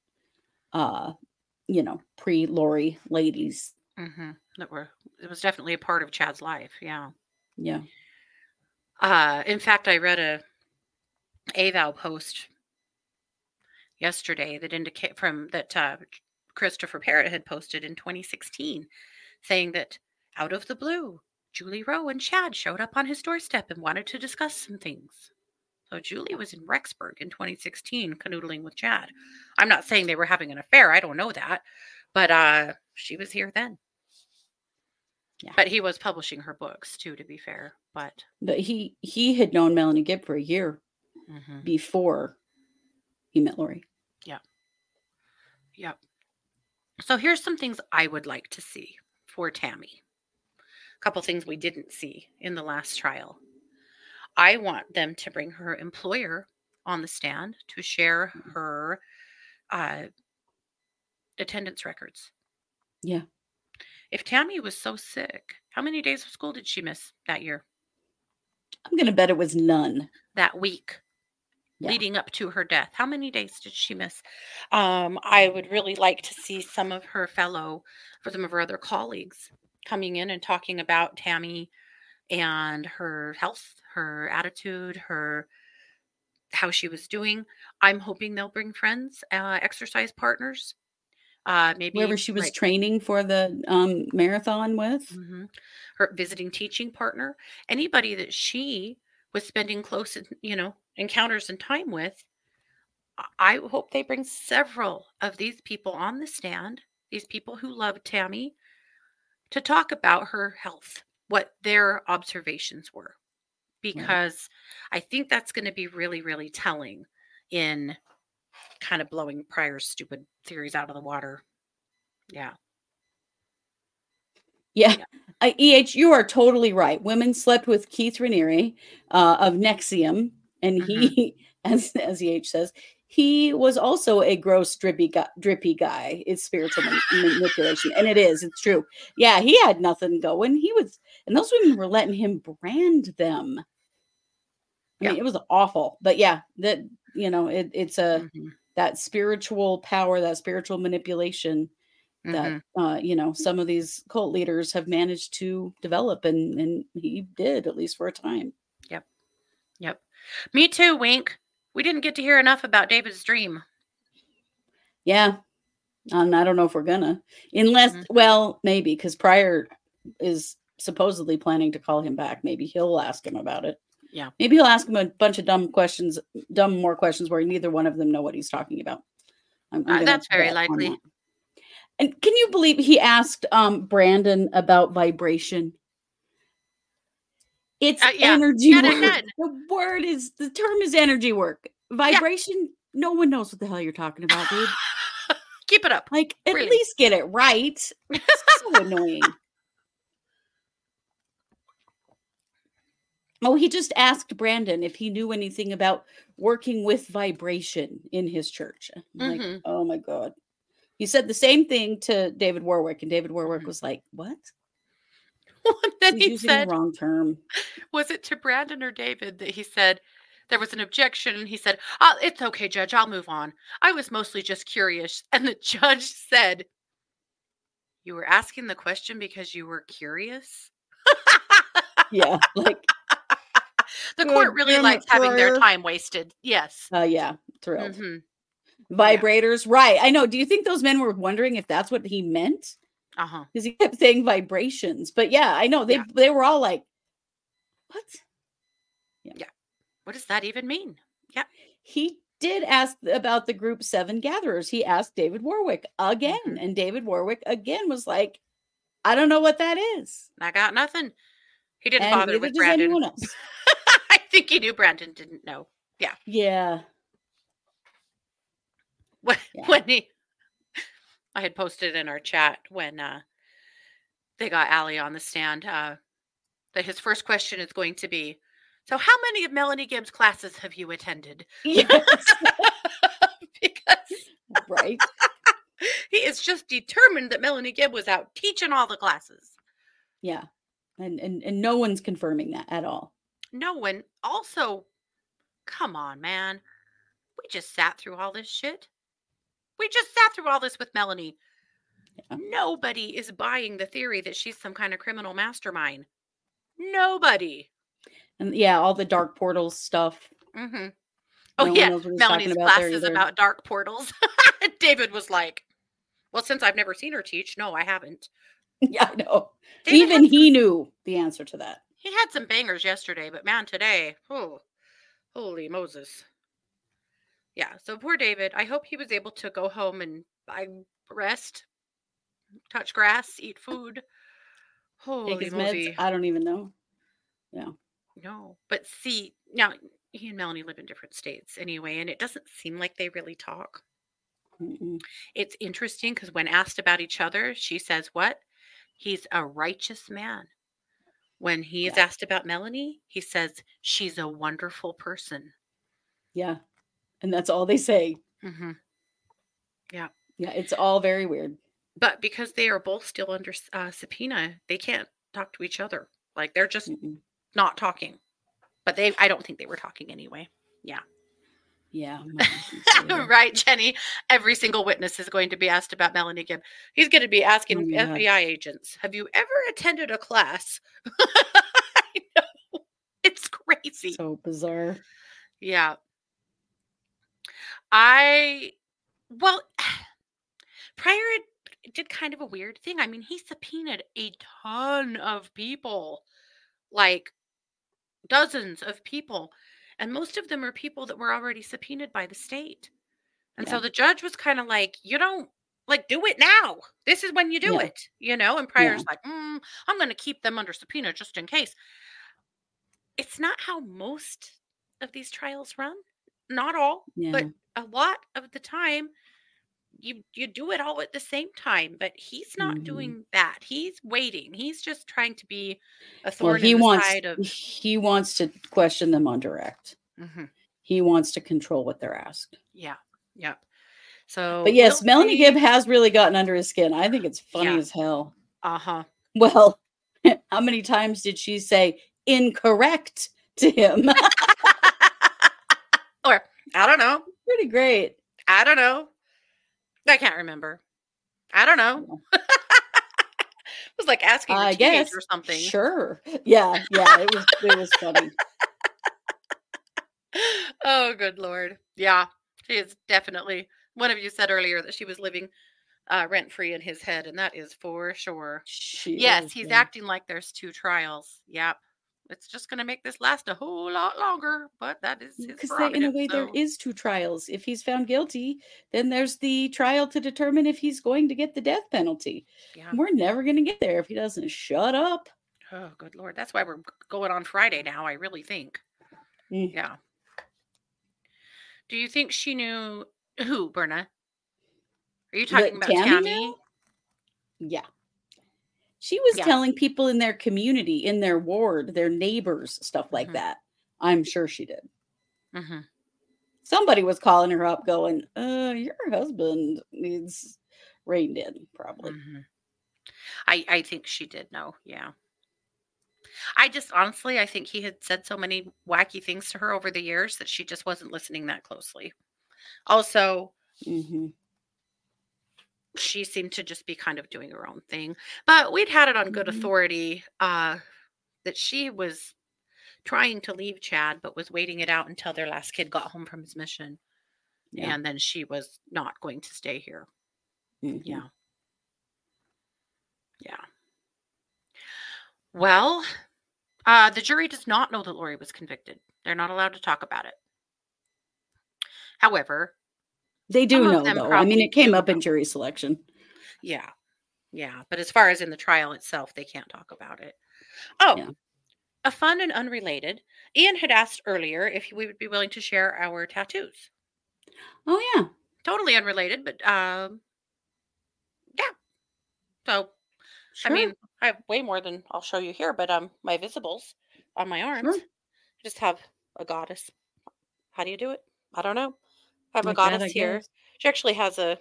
pre-Lori ladies. Mm-hmm. It was definitely a part of Chad's life. Yeah. Yeah. In fact, I read a AVAL post yesterday that indicate that Christopher Parrott had posted in 2016, saying that out of the blue, Julie Rowe and Chad showed up on his doorstep and wanted to discuss some things. So Julie was in Rexburg in 2016, canoodling with Chad. I'm not saying they were having an affair. I don't know that, but she was here then. Yeah. But he was publishing her books too, to be fair. But he had known Melanie Gibb for a year before he met Lori. Yeah. Yep. So here's some things I would like to see for Tammy. A couple things we didn't see in the last trial. I want them to bring her employer on the stand to share her attendance records. Yeah. If Tammy was so sick, how many days of school did she miss that year? I'm going to bet it was none. That week leading up to her death. How many days did she miss? I would really like to see some of her other colleagues coming in and talking about Tammy and her health, her attitude, how she was doing. I'm hoping they'll bring friends, exercise partners. Maybe whoever she was training for the marathon with. Mm-hmm. Her visiting teaching partner, anybody that she was spending close, encounters and time with. I hope they bring several of these people on the stand, these people who love Tammy, to talk about her health, what their observations were, because I think that's going to be really, really telling in kind of blowing Pryor's stupid theories out of the water. Yeah. Yeah. EH, you are totally right. Women slept with Keith Raniere of NXIVM, and he, as EH says, he was also a gross, drippy guy. It's spiritual manipulation, and it's true. Yeah, he had nothing going. And those women were letting him brand them. I mean, it was awful. But yeah, it's that spiritual power, that spiritual manipulation that some of these cult leaders have managed to develop, and he did, at least for a time. Yep. Me too, Wink. We didn't get to hear enough about David's dream. Yeah. I don't know if we're gonna, unless maybe, because Pryor is supposedly planning to call him back. Maybe he'll ask him about it. Yeah. Maybe he'll ask him a bunch of dumb more questions where neither one of them know what he's talking about. That's very likely. And can you believe he asked Brandon about vibration? It's Yeah, energy yet work. again. The term is energy work. Vibration, no one knows what the hell you're talking about, dude. Keep it up. Like, at Really. least get it right. It's so annoying. Oh, he just asked Brandon if he knew anything about working with vibration in his church. I'm like, Mhm. oh my God. He said the same thing to David Warwick, and David Warwick Mhm. was like, what? Then He's he using said, the wrong term. was it to Brandon or David that he said there was an objection and he said, it's okay, Judge, I'll move on. I was mostly just curious. And the judge said, you were asking the question because you were curious? Yeah, like, The God court really damn likes it, having their Pryor. time wasted. Yes. Yeah, thrilled. hmm Vibrators, right. I know. Do you think those men were wondering if that's what he meant? Uh-huh. Because he kept saying vibrations. But yeah, I know. Yeah. They were all like, what? What does that even mean? Yeah. He did ask about the group 7 gatherers. He asked David Warwick again. Mhm. And David Warwick again was like, I don't know what that is. I got nothing. He didn't And bother neither with does Brandon. anyone else. I think he knew Brandon didn't know. Yeah. Yeah. When, Yeah. when I had posted in our chat when they got Allie on the stand that his first question is going to be, so how many of Melanie Gibbs' classes have you attended? Yes. Because Right. he is just determined that Melanie Gibb was out teaching all the classes. Yeah. And no one's confirming that at all. No one. Also, come on, man. We just sat through all this shit. We just sat through all this with Melanie. Yeah. Nobody is buying the theory that she's some kind of criminal mastermind. Nobody. And yeah, all the dark portals stuff. Mm-hmm. No Oh, one yeah. knows what he's Melanie talking Melanies' about there class is either. about dark portals. David was like, well, since I've never seen her teach, no, I haven't. Yeah, I know. David Even had he knew the answer to that. He had some bangers yesterday, but man, today, oh, holy Moses. Yeah, so poor David. I hope he was able to go home and rest, touch grass, eat food. Take Holy his moly. meds. I don't even know. Yeah. No, but see, now he and Melanie live in different states anyway, and it doesn't seem like they really talk. Mm-mm. It's interesting because when asked about each other, she says, what? He's a righteous man. When he is Yeah. asked about Melanie, he says, she's a wonderful person. Yeah. And that's all they say. Mm-hmm. Yeah. Yeah, it's all very weird. But because they are both still under subpoena, they can't talk to each other. Like they're just Mm-mm. not talking. But I don't think they were talking anyway. Yeah. Yeah. Right, Jenny. Every single witness is going to be asked about Melanie Gibb. He's going to be asking Oh my God. FBI agents, have you ever attended a class? I know. It's crazy. So bizarre. Yeah. Well, Pryor did kind of a weird thing. I mean, he subpoenaed a ton of people, like dozens of people. And most of them are people that were already subpoenaed by the state. And so Yeah. the judge was kind of like, you don't like do it now. This is when you do Yeah. it, And Pryor's like, I'm going to keep them under subpoena just in case. It's not how most of these trials run. Not all, Yeah. but a lot of the time you do it all at the same time, but he's not Mhm. doing that. He's waiting. He's just trying to be a Well, thorn he in the wants side of he wants to question them on direct. Mhm. He wants to control what they're asked. Yeah. Yep. So But yes, we'll Melanie see. Gibb has really gotten under his skin. I think it's funny Yeah. as hell. Uh-huh. Well, how many times did she say incorrect to him? Or I don't know. Pretty great. I don't know. I can't remember. I don't know. It was like asking your I teenager guess. or something. Sure. Yeah. It was funny. Oh, good Lord. Yeah. She is definitely. One of you said earlier that she was living rent-free in his head, and that is for sure. Yes, he's acting like there's 2 trials. Yep. It's just going to make this last a whole lot longer, but that is his Because in prerogative. a way, there So, is 2 trials. If he's found guilty, then there's the trial to determine if he's going to get the death penalty. yeah. We're never going to get there if he doesn't shut up. Oh, good Lord. That's why we're going on Friday now, I really think. Mm. Yeah. Do you think she knew who, Berna? Are you talking about Tammy Tammy? knew? Yeah. She was Yeah. telling people in their community, in their ward, their neighbors, stuff like Mhm. that. I'm sure she did. Mm-hmm. Somebody was calling her up going, your husband needs reined in, probably. Mm-hmm. I think she did know. Yeah. I just honestly, I think he had said so many wacky things to her over the years that she just wasn't listening that closely. Also, Mm-hmm. she seemed to just be kind of doing her own thing. But we'd had it on good Mhm. authority that she was trying to leave Chad, but was waiting it out until their last kid got home from his mission. Yeah. And then she was not going to stay here. Mhm. Yeah. Yeah. Well, the jury does not know that Lori was convicted. They're not allowed to talk about it. However, They do some of know, them though. I mean, probably it came do up in know. jury selection. Yeah. Yeah. But as far as in the trial itself, they can't talk about it. Oh, Yeah. a fun and unrelated. Ian had asked earlier if we would be willing to share our tattoos. Oh, yeah. Totally unrelated, but yeah. So, Sure. I mean, I have way more than I'll show you here, but my visibles on my arms. Sure. I just have a goddess. How do you do it? I don't know. I have a Like that, goddess I here. guess. She actually has a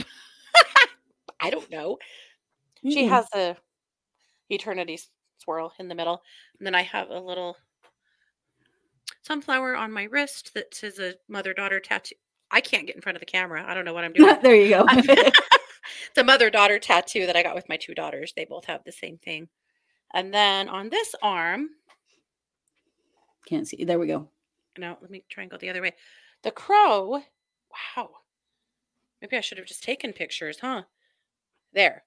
I don't know. She Mm-mm. has a eternity swirl in the middle. And then I have a little sunflower on my wrist that says a mother-daughter tattoo. I can't get in front of the camera. I don't know what I'm doing. There you go. It's a mother-daughter tattoo that I got with my two daughters. They both have the same thing. And then on this arm, Can't see. There we go. no, let me try and go the other way. The crow. Wow. Maybe I should have just taken pictures, huh? There.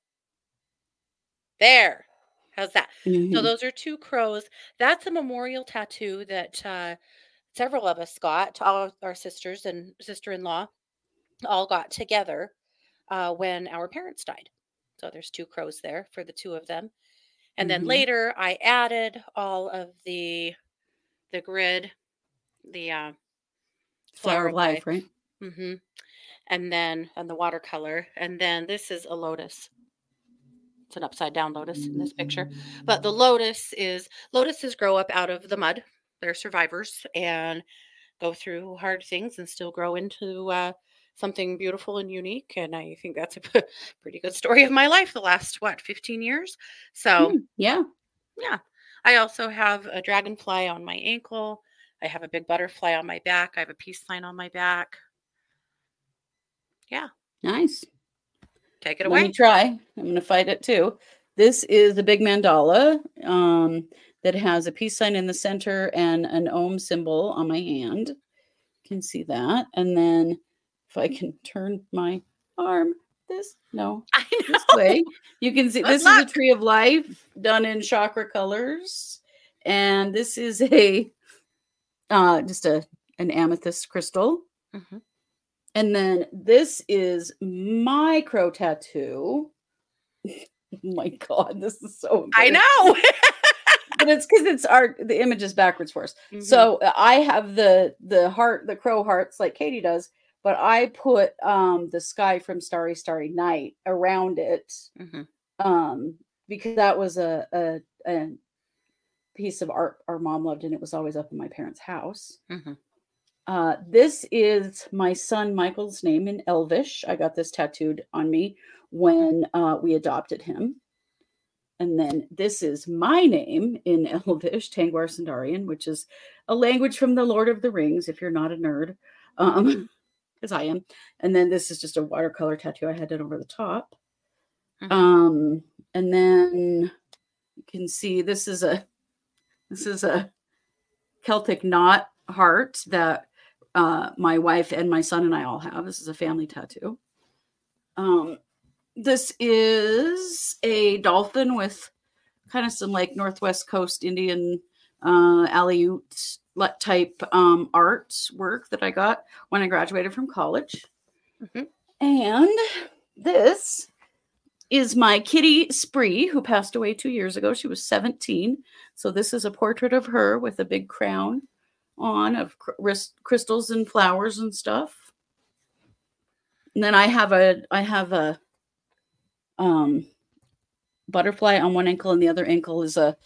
How's that? So Mhm. those are two crows. That's a memorial tattoo that several of us got. All of our sisters and sister-in-law all got together when our parents died. So there's two crows there for the two of them. And then Mhm. later I added all of the grid, the Flower of life, right? Mm-hmm. And the watercolor. And then this is a lotus. It's an upside down lotus in this picture. But the lotuses grow up out of the mud. They're survivors and go through hard things and still grow into something beautiful and unique. And I think that's a pretty good story of my life the last, 15 years? So, Yeah. yeah. I also have a dragonfly on my ankle. I have a big butterfly on my back. I have a peace sign on my back. Yeah. Nice. Take it Let me away. try. I'm going to fight it too. This is the big mandala that has a peace sign in the center and an Om symbol on my hand. You can see that. And then if I can turn my arm this way, you can see Good this is luck. a tree of life done in chakra colors. And this is a just an amethyst crystal. Mhm. And then this is my crow tattoo. Oh my God, this is so I embarrassing. know. But it's because it's the image is backwards for us. Mhm. So I have the heart, the crow hearts like Katie does, but I put the sky from Starry Starry Night around it. Mhm. Because that was a piece of art our mom loved, and it was always up in my parents' house. Mhm. This is my son Michael's name in Elvish. I got this tattooed on me when we adopted him. And then this is my name in Elvish, Tangwar Sandarian, which is a language from the Lord of the Rings, if you're not a nerd, because I am. And then this is just a watercolor tattoo I had done over the top. Mhm. And then you can see this is a Celtic knot heart that my wife and my son and I all have. This is a family tattoo. This is a dolphin with kind of some like Northwest Coast Indian Aleut type artwork that I got when I graduated from college. Mhm. And this is my kitty Spree, who passed away 2 years ago. She was 17. So this is a portrait of her with a big crown on of crystals and flowers and stuff. And then I have a butterfly on one ankle, and the other ankle is a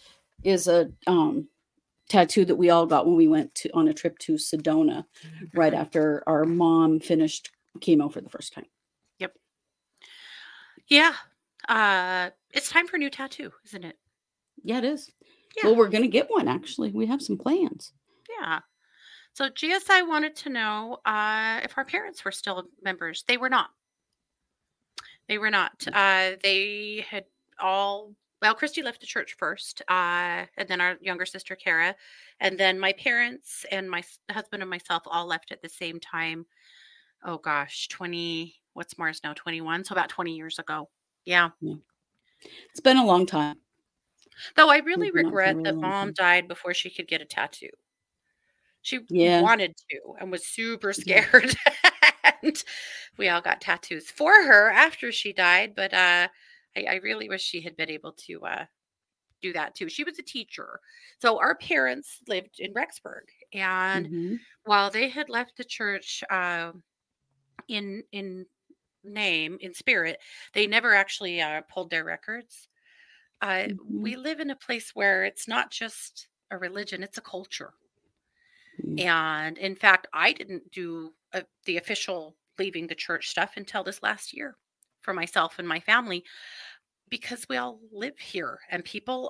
tattoo that we all got when we went on a trip to Sedona right after our mom finished chemo for the first time. Yep. Yeah. It's time for a new tattoo, isn't it? Yeah, it is. Yeah. Well, we're going to get one, actually. We have some plans. Yeah. So GSI wanted to know if our parents were still members. They were not. They were not. They had all, well, Christy left the church first, and then our younger sister, Kara, and then my parents and my husband and myself all left at the same time. Oh gosh, what's Mars now, 21? So about 20 years ago. Yeah. It's been a long time. Though I really We've been out for a regret really that long Mom time. died before she could get a tattoo. She Yeah. wanted to and was super scared. And we all got tattoos for her after she died, but I really wish she had been able to do that too. She was a teacher. So our parents lived in Rexburg, and Mhm. while they had left the church in name, in spirit, they never actually pulled their records. Mhm. We live in a place where it's not just a religion, it's a culture. Mm. And in fact, I didn't do the official leaving the church stuff until this last year for myself and my family, because we all live here and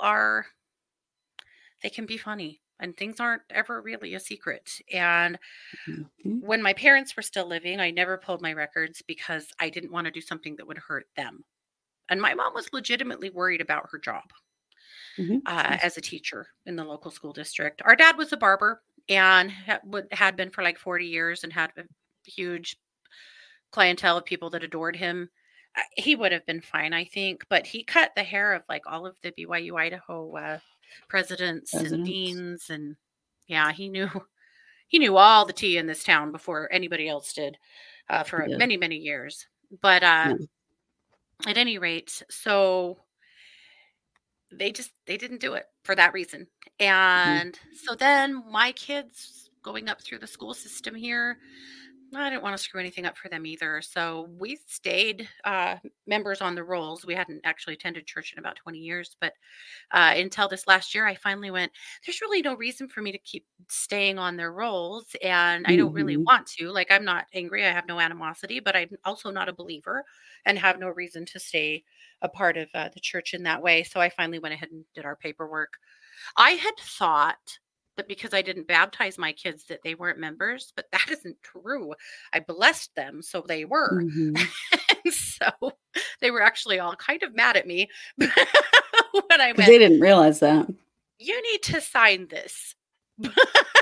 they can be funny and things aren't ever really a secret. And Mhm. when my parents were still living, I never pulled my records because I didn't want to do something that would hurt them. And my mom was legitimately worried about her job Mhm. as a teacher in the local school district. Our dad was a barber and had been for like 40 years and had a huge clientele of people that adored him. He would have been fine, I think, but he cut the hair of like all of the BYU Idaho presidents and Presidents. deans, and yeah, he knew all the tea in this town before anybody else did for Yeah. many years. But Yeah. at any rate, so they didn't do it for that reason. And so then my kids going up through the school system here, I didn't want to screw anything up for them either. So we stayed members on the rolls. We hadn't actually attended church in about 20 years, but until this last year, I finally went, there's really no reason for me to keep staying on their rolls. And I don't really Mhm. want to. Like, I'm not angry. I have no animosity, but I'm also not a believer and have no reason to stay a part of the church in that way. So I finally went ahead and did our paperwork. I had thought that because I didn't baptize my kids that they weren't members, but that isn't true. I blessed them, so they were. Mhm. And so they were actually all kind of mad at me when I 'Cause went, they didn't realize that. you need to sign this. But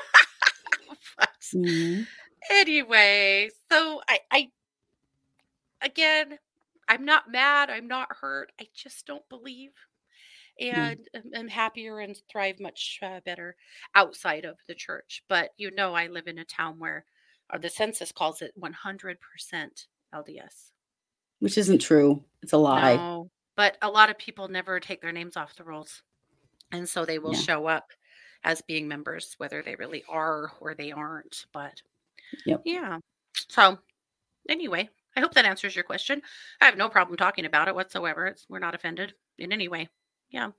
Mhm. anyway, so I again, I'm not mad, I'm not hurt. I just don't believe. Yeah. And am happier and thrive much better outside of the church. But I live in a town where the census calls it 100% LDS. Which isn't true. It's a lie. No, but a lot of people never take their names off the rolls. And so they will Yeah. show up as being members, whether they really are or they aren't. But Yep. yeah. So anyway, I hope that answers your question. I have no problem talking about it whatsoever. We're not offended in any way. Yeah.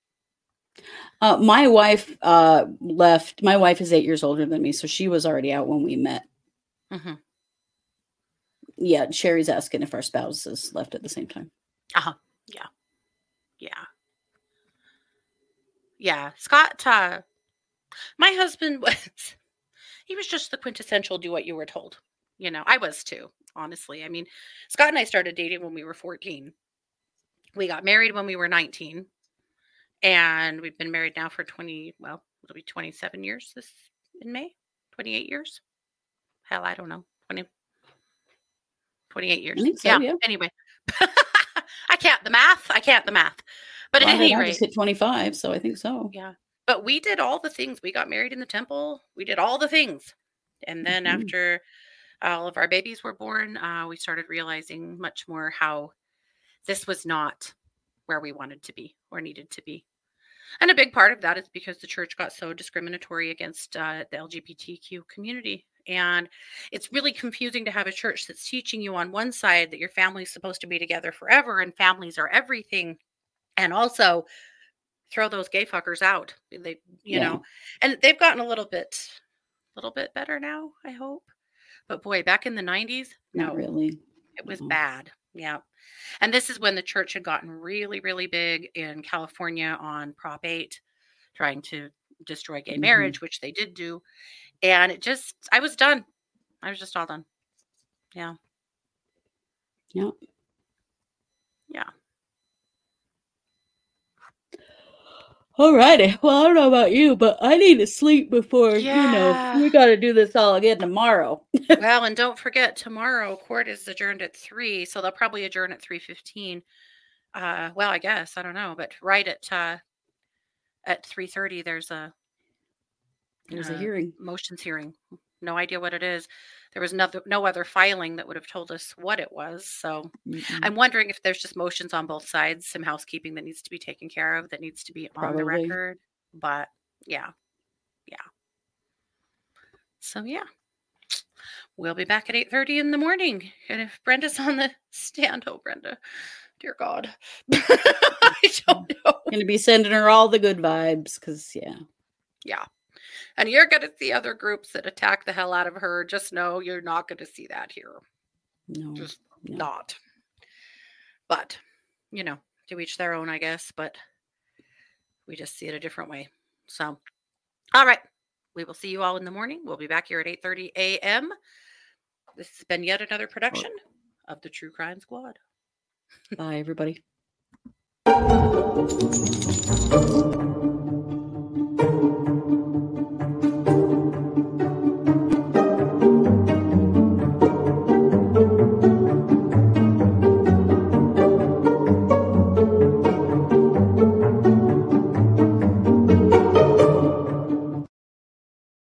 My wife left. My wife is 8 years older than me, so she was already out when we met. Mm-hmm. Yeah, Sherry's asking if our spouses left at the same time. Uh-huh. Yeah. Yeah. Yeah. Scott, my husband he was just the quintessential do what you were told. I was too, honestly. I mean, Scott and I started dating when we were 14. We got married when we were 19. And we've been married now for it'll be 27 years this in May. 28 years. Hell, I don't know. 28 I years. think so, yeah. Anyway. I can't the math. But Well, at any I rate, just hit 25, so I think so. yeah. But we did all the things. We got married in the temple. We did all the things. And then Mhm. after all of our babies were born, we started realizing much more how this was not where we wanted to be or needed to be. And a big part of that is because the church got so discriminatory against the LGBTQ community. And it's really confusing to have a church that's teaching you on one side that your family's supposed to be together forever and families are everything. And also throw those gay fuckers out. They, you know, and they've gotten a little bit better now, I hope. But boy, back in the 90s, Not really. it was No. bad. Yeah. And this is when the church had gotten really, really big in California on Prop 8, trying to destroy gay marriage, which they did do. And I was done. I was just all done. Yeah. Yep. Yeah. All righty. Well, I don't know about you, but I need to sleep before, we got to do this all again tomorrow. Well, and don't forget, tomorrow court is adjourned at 3, so they'll probably adjourn at 3:15. Well, I guess, I don't know, but right at 3:30, there's a hearing. Motions hearing. No idea what it is. There was no other filing that would have told us what it was. So I'm wondering if there's just motions on both sides, some housekeeping that needs to be taken care of, that needs to be on the Probably. record. But yeah. So yeah. We'll be back at 8:30 in the morning. And if Brenda's on the stand, oh Brenda, dear God. I don't know. Gonna be sending her all the good vibes, because Yeah. And you're going to see other groups that attack the hell out of her. Just know you're not going to see that here. No. Just not. But, to each their own, I guess. But we just see it a different way. So, all right. We will see you all in the morning. We'll be back here at 8:30 a.m. This has been yet another production of the True Crime Squad. Bye, everybody.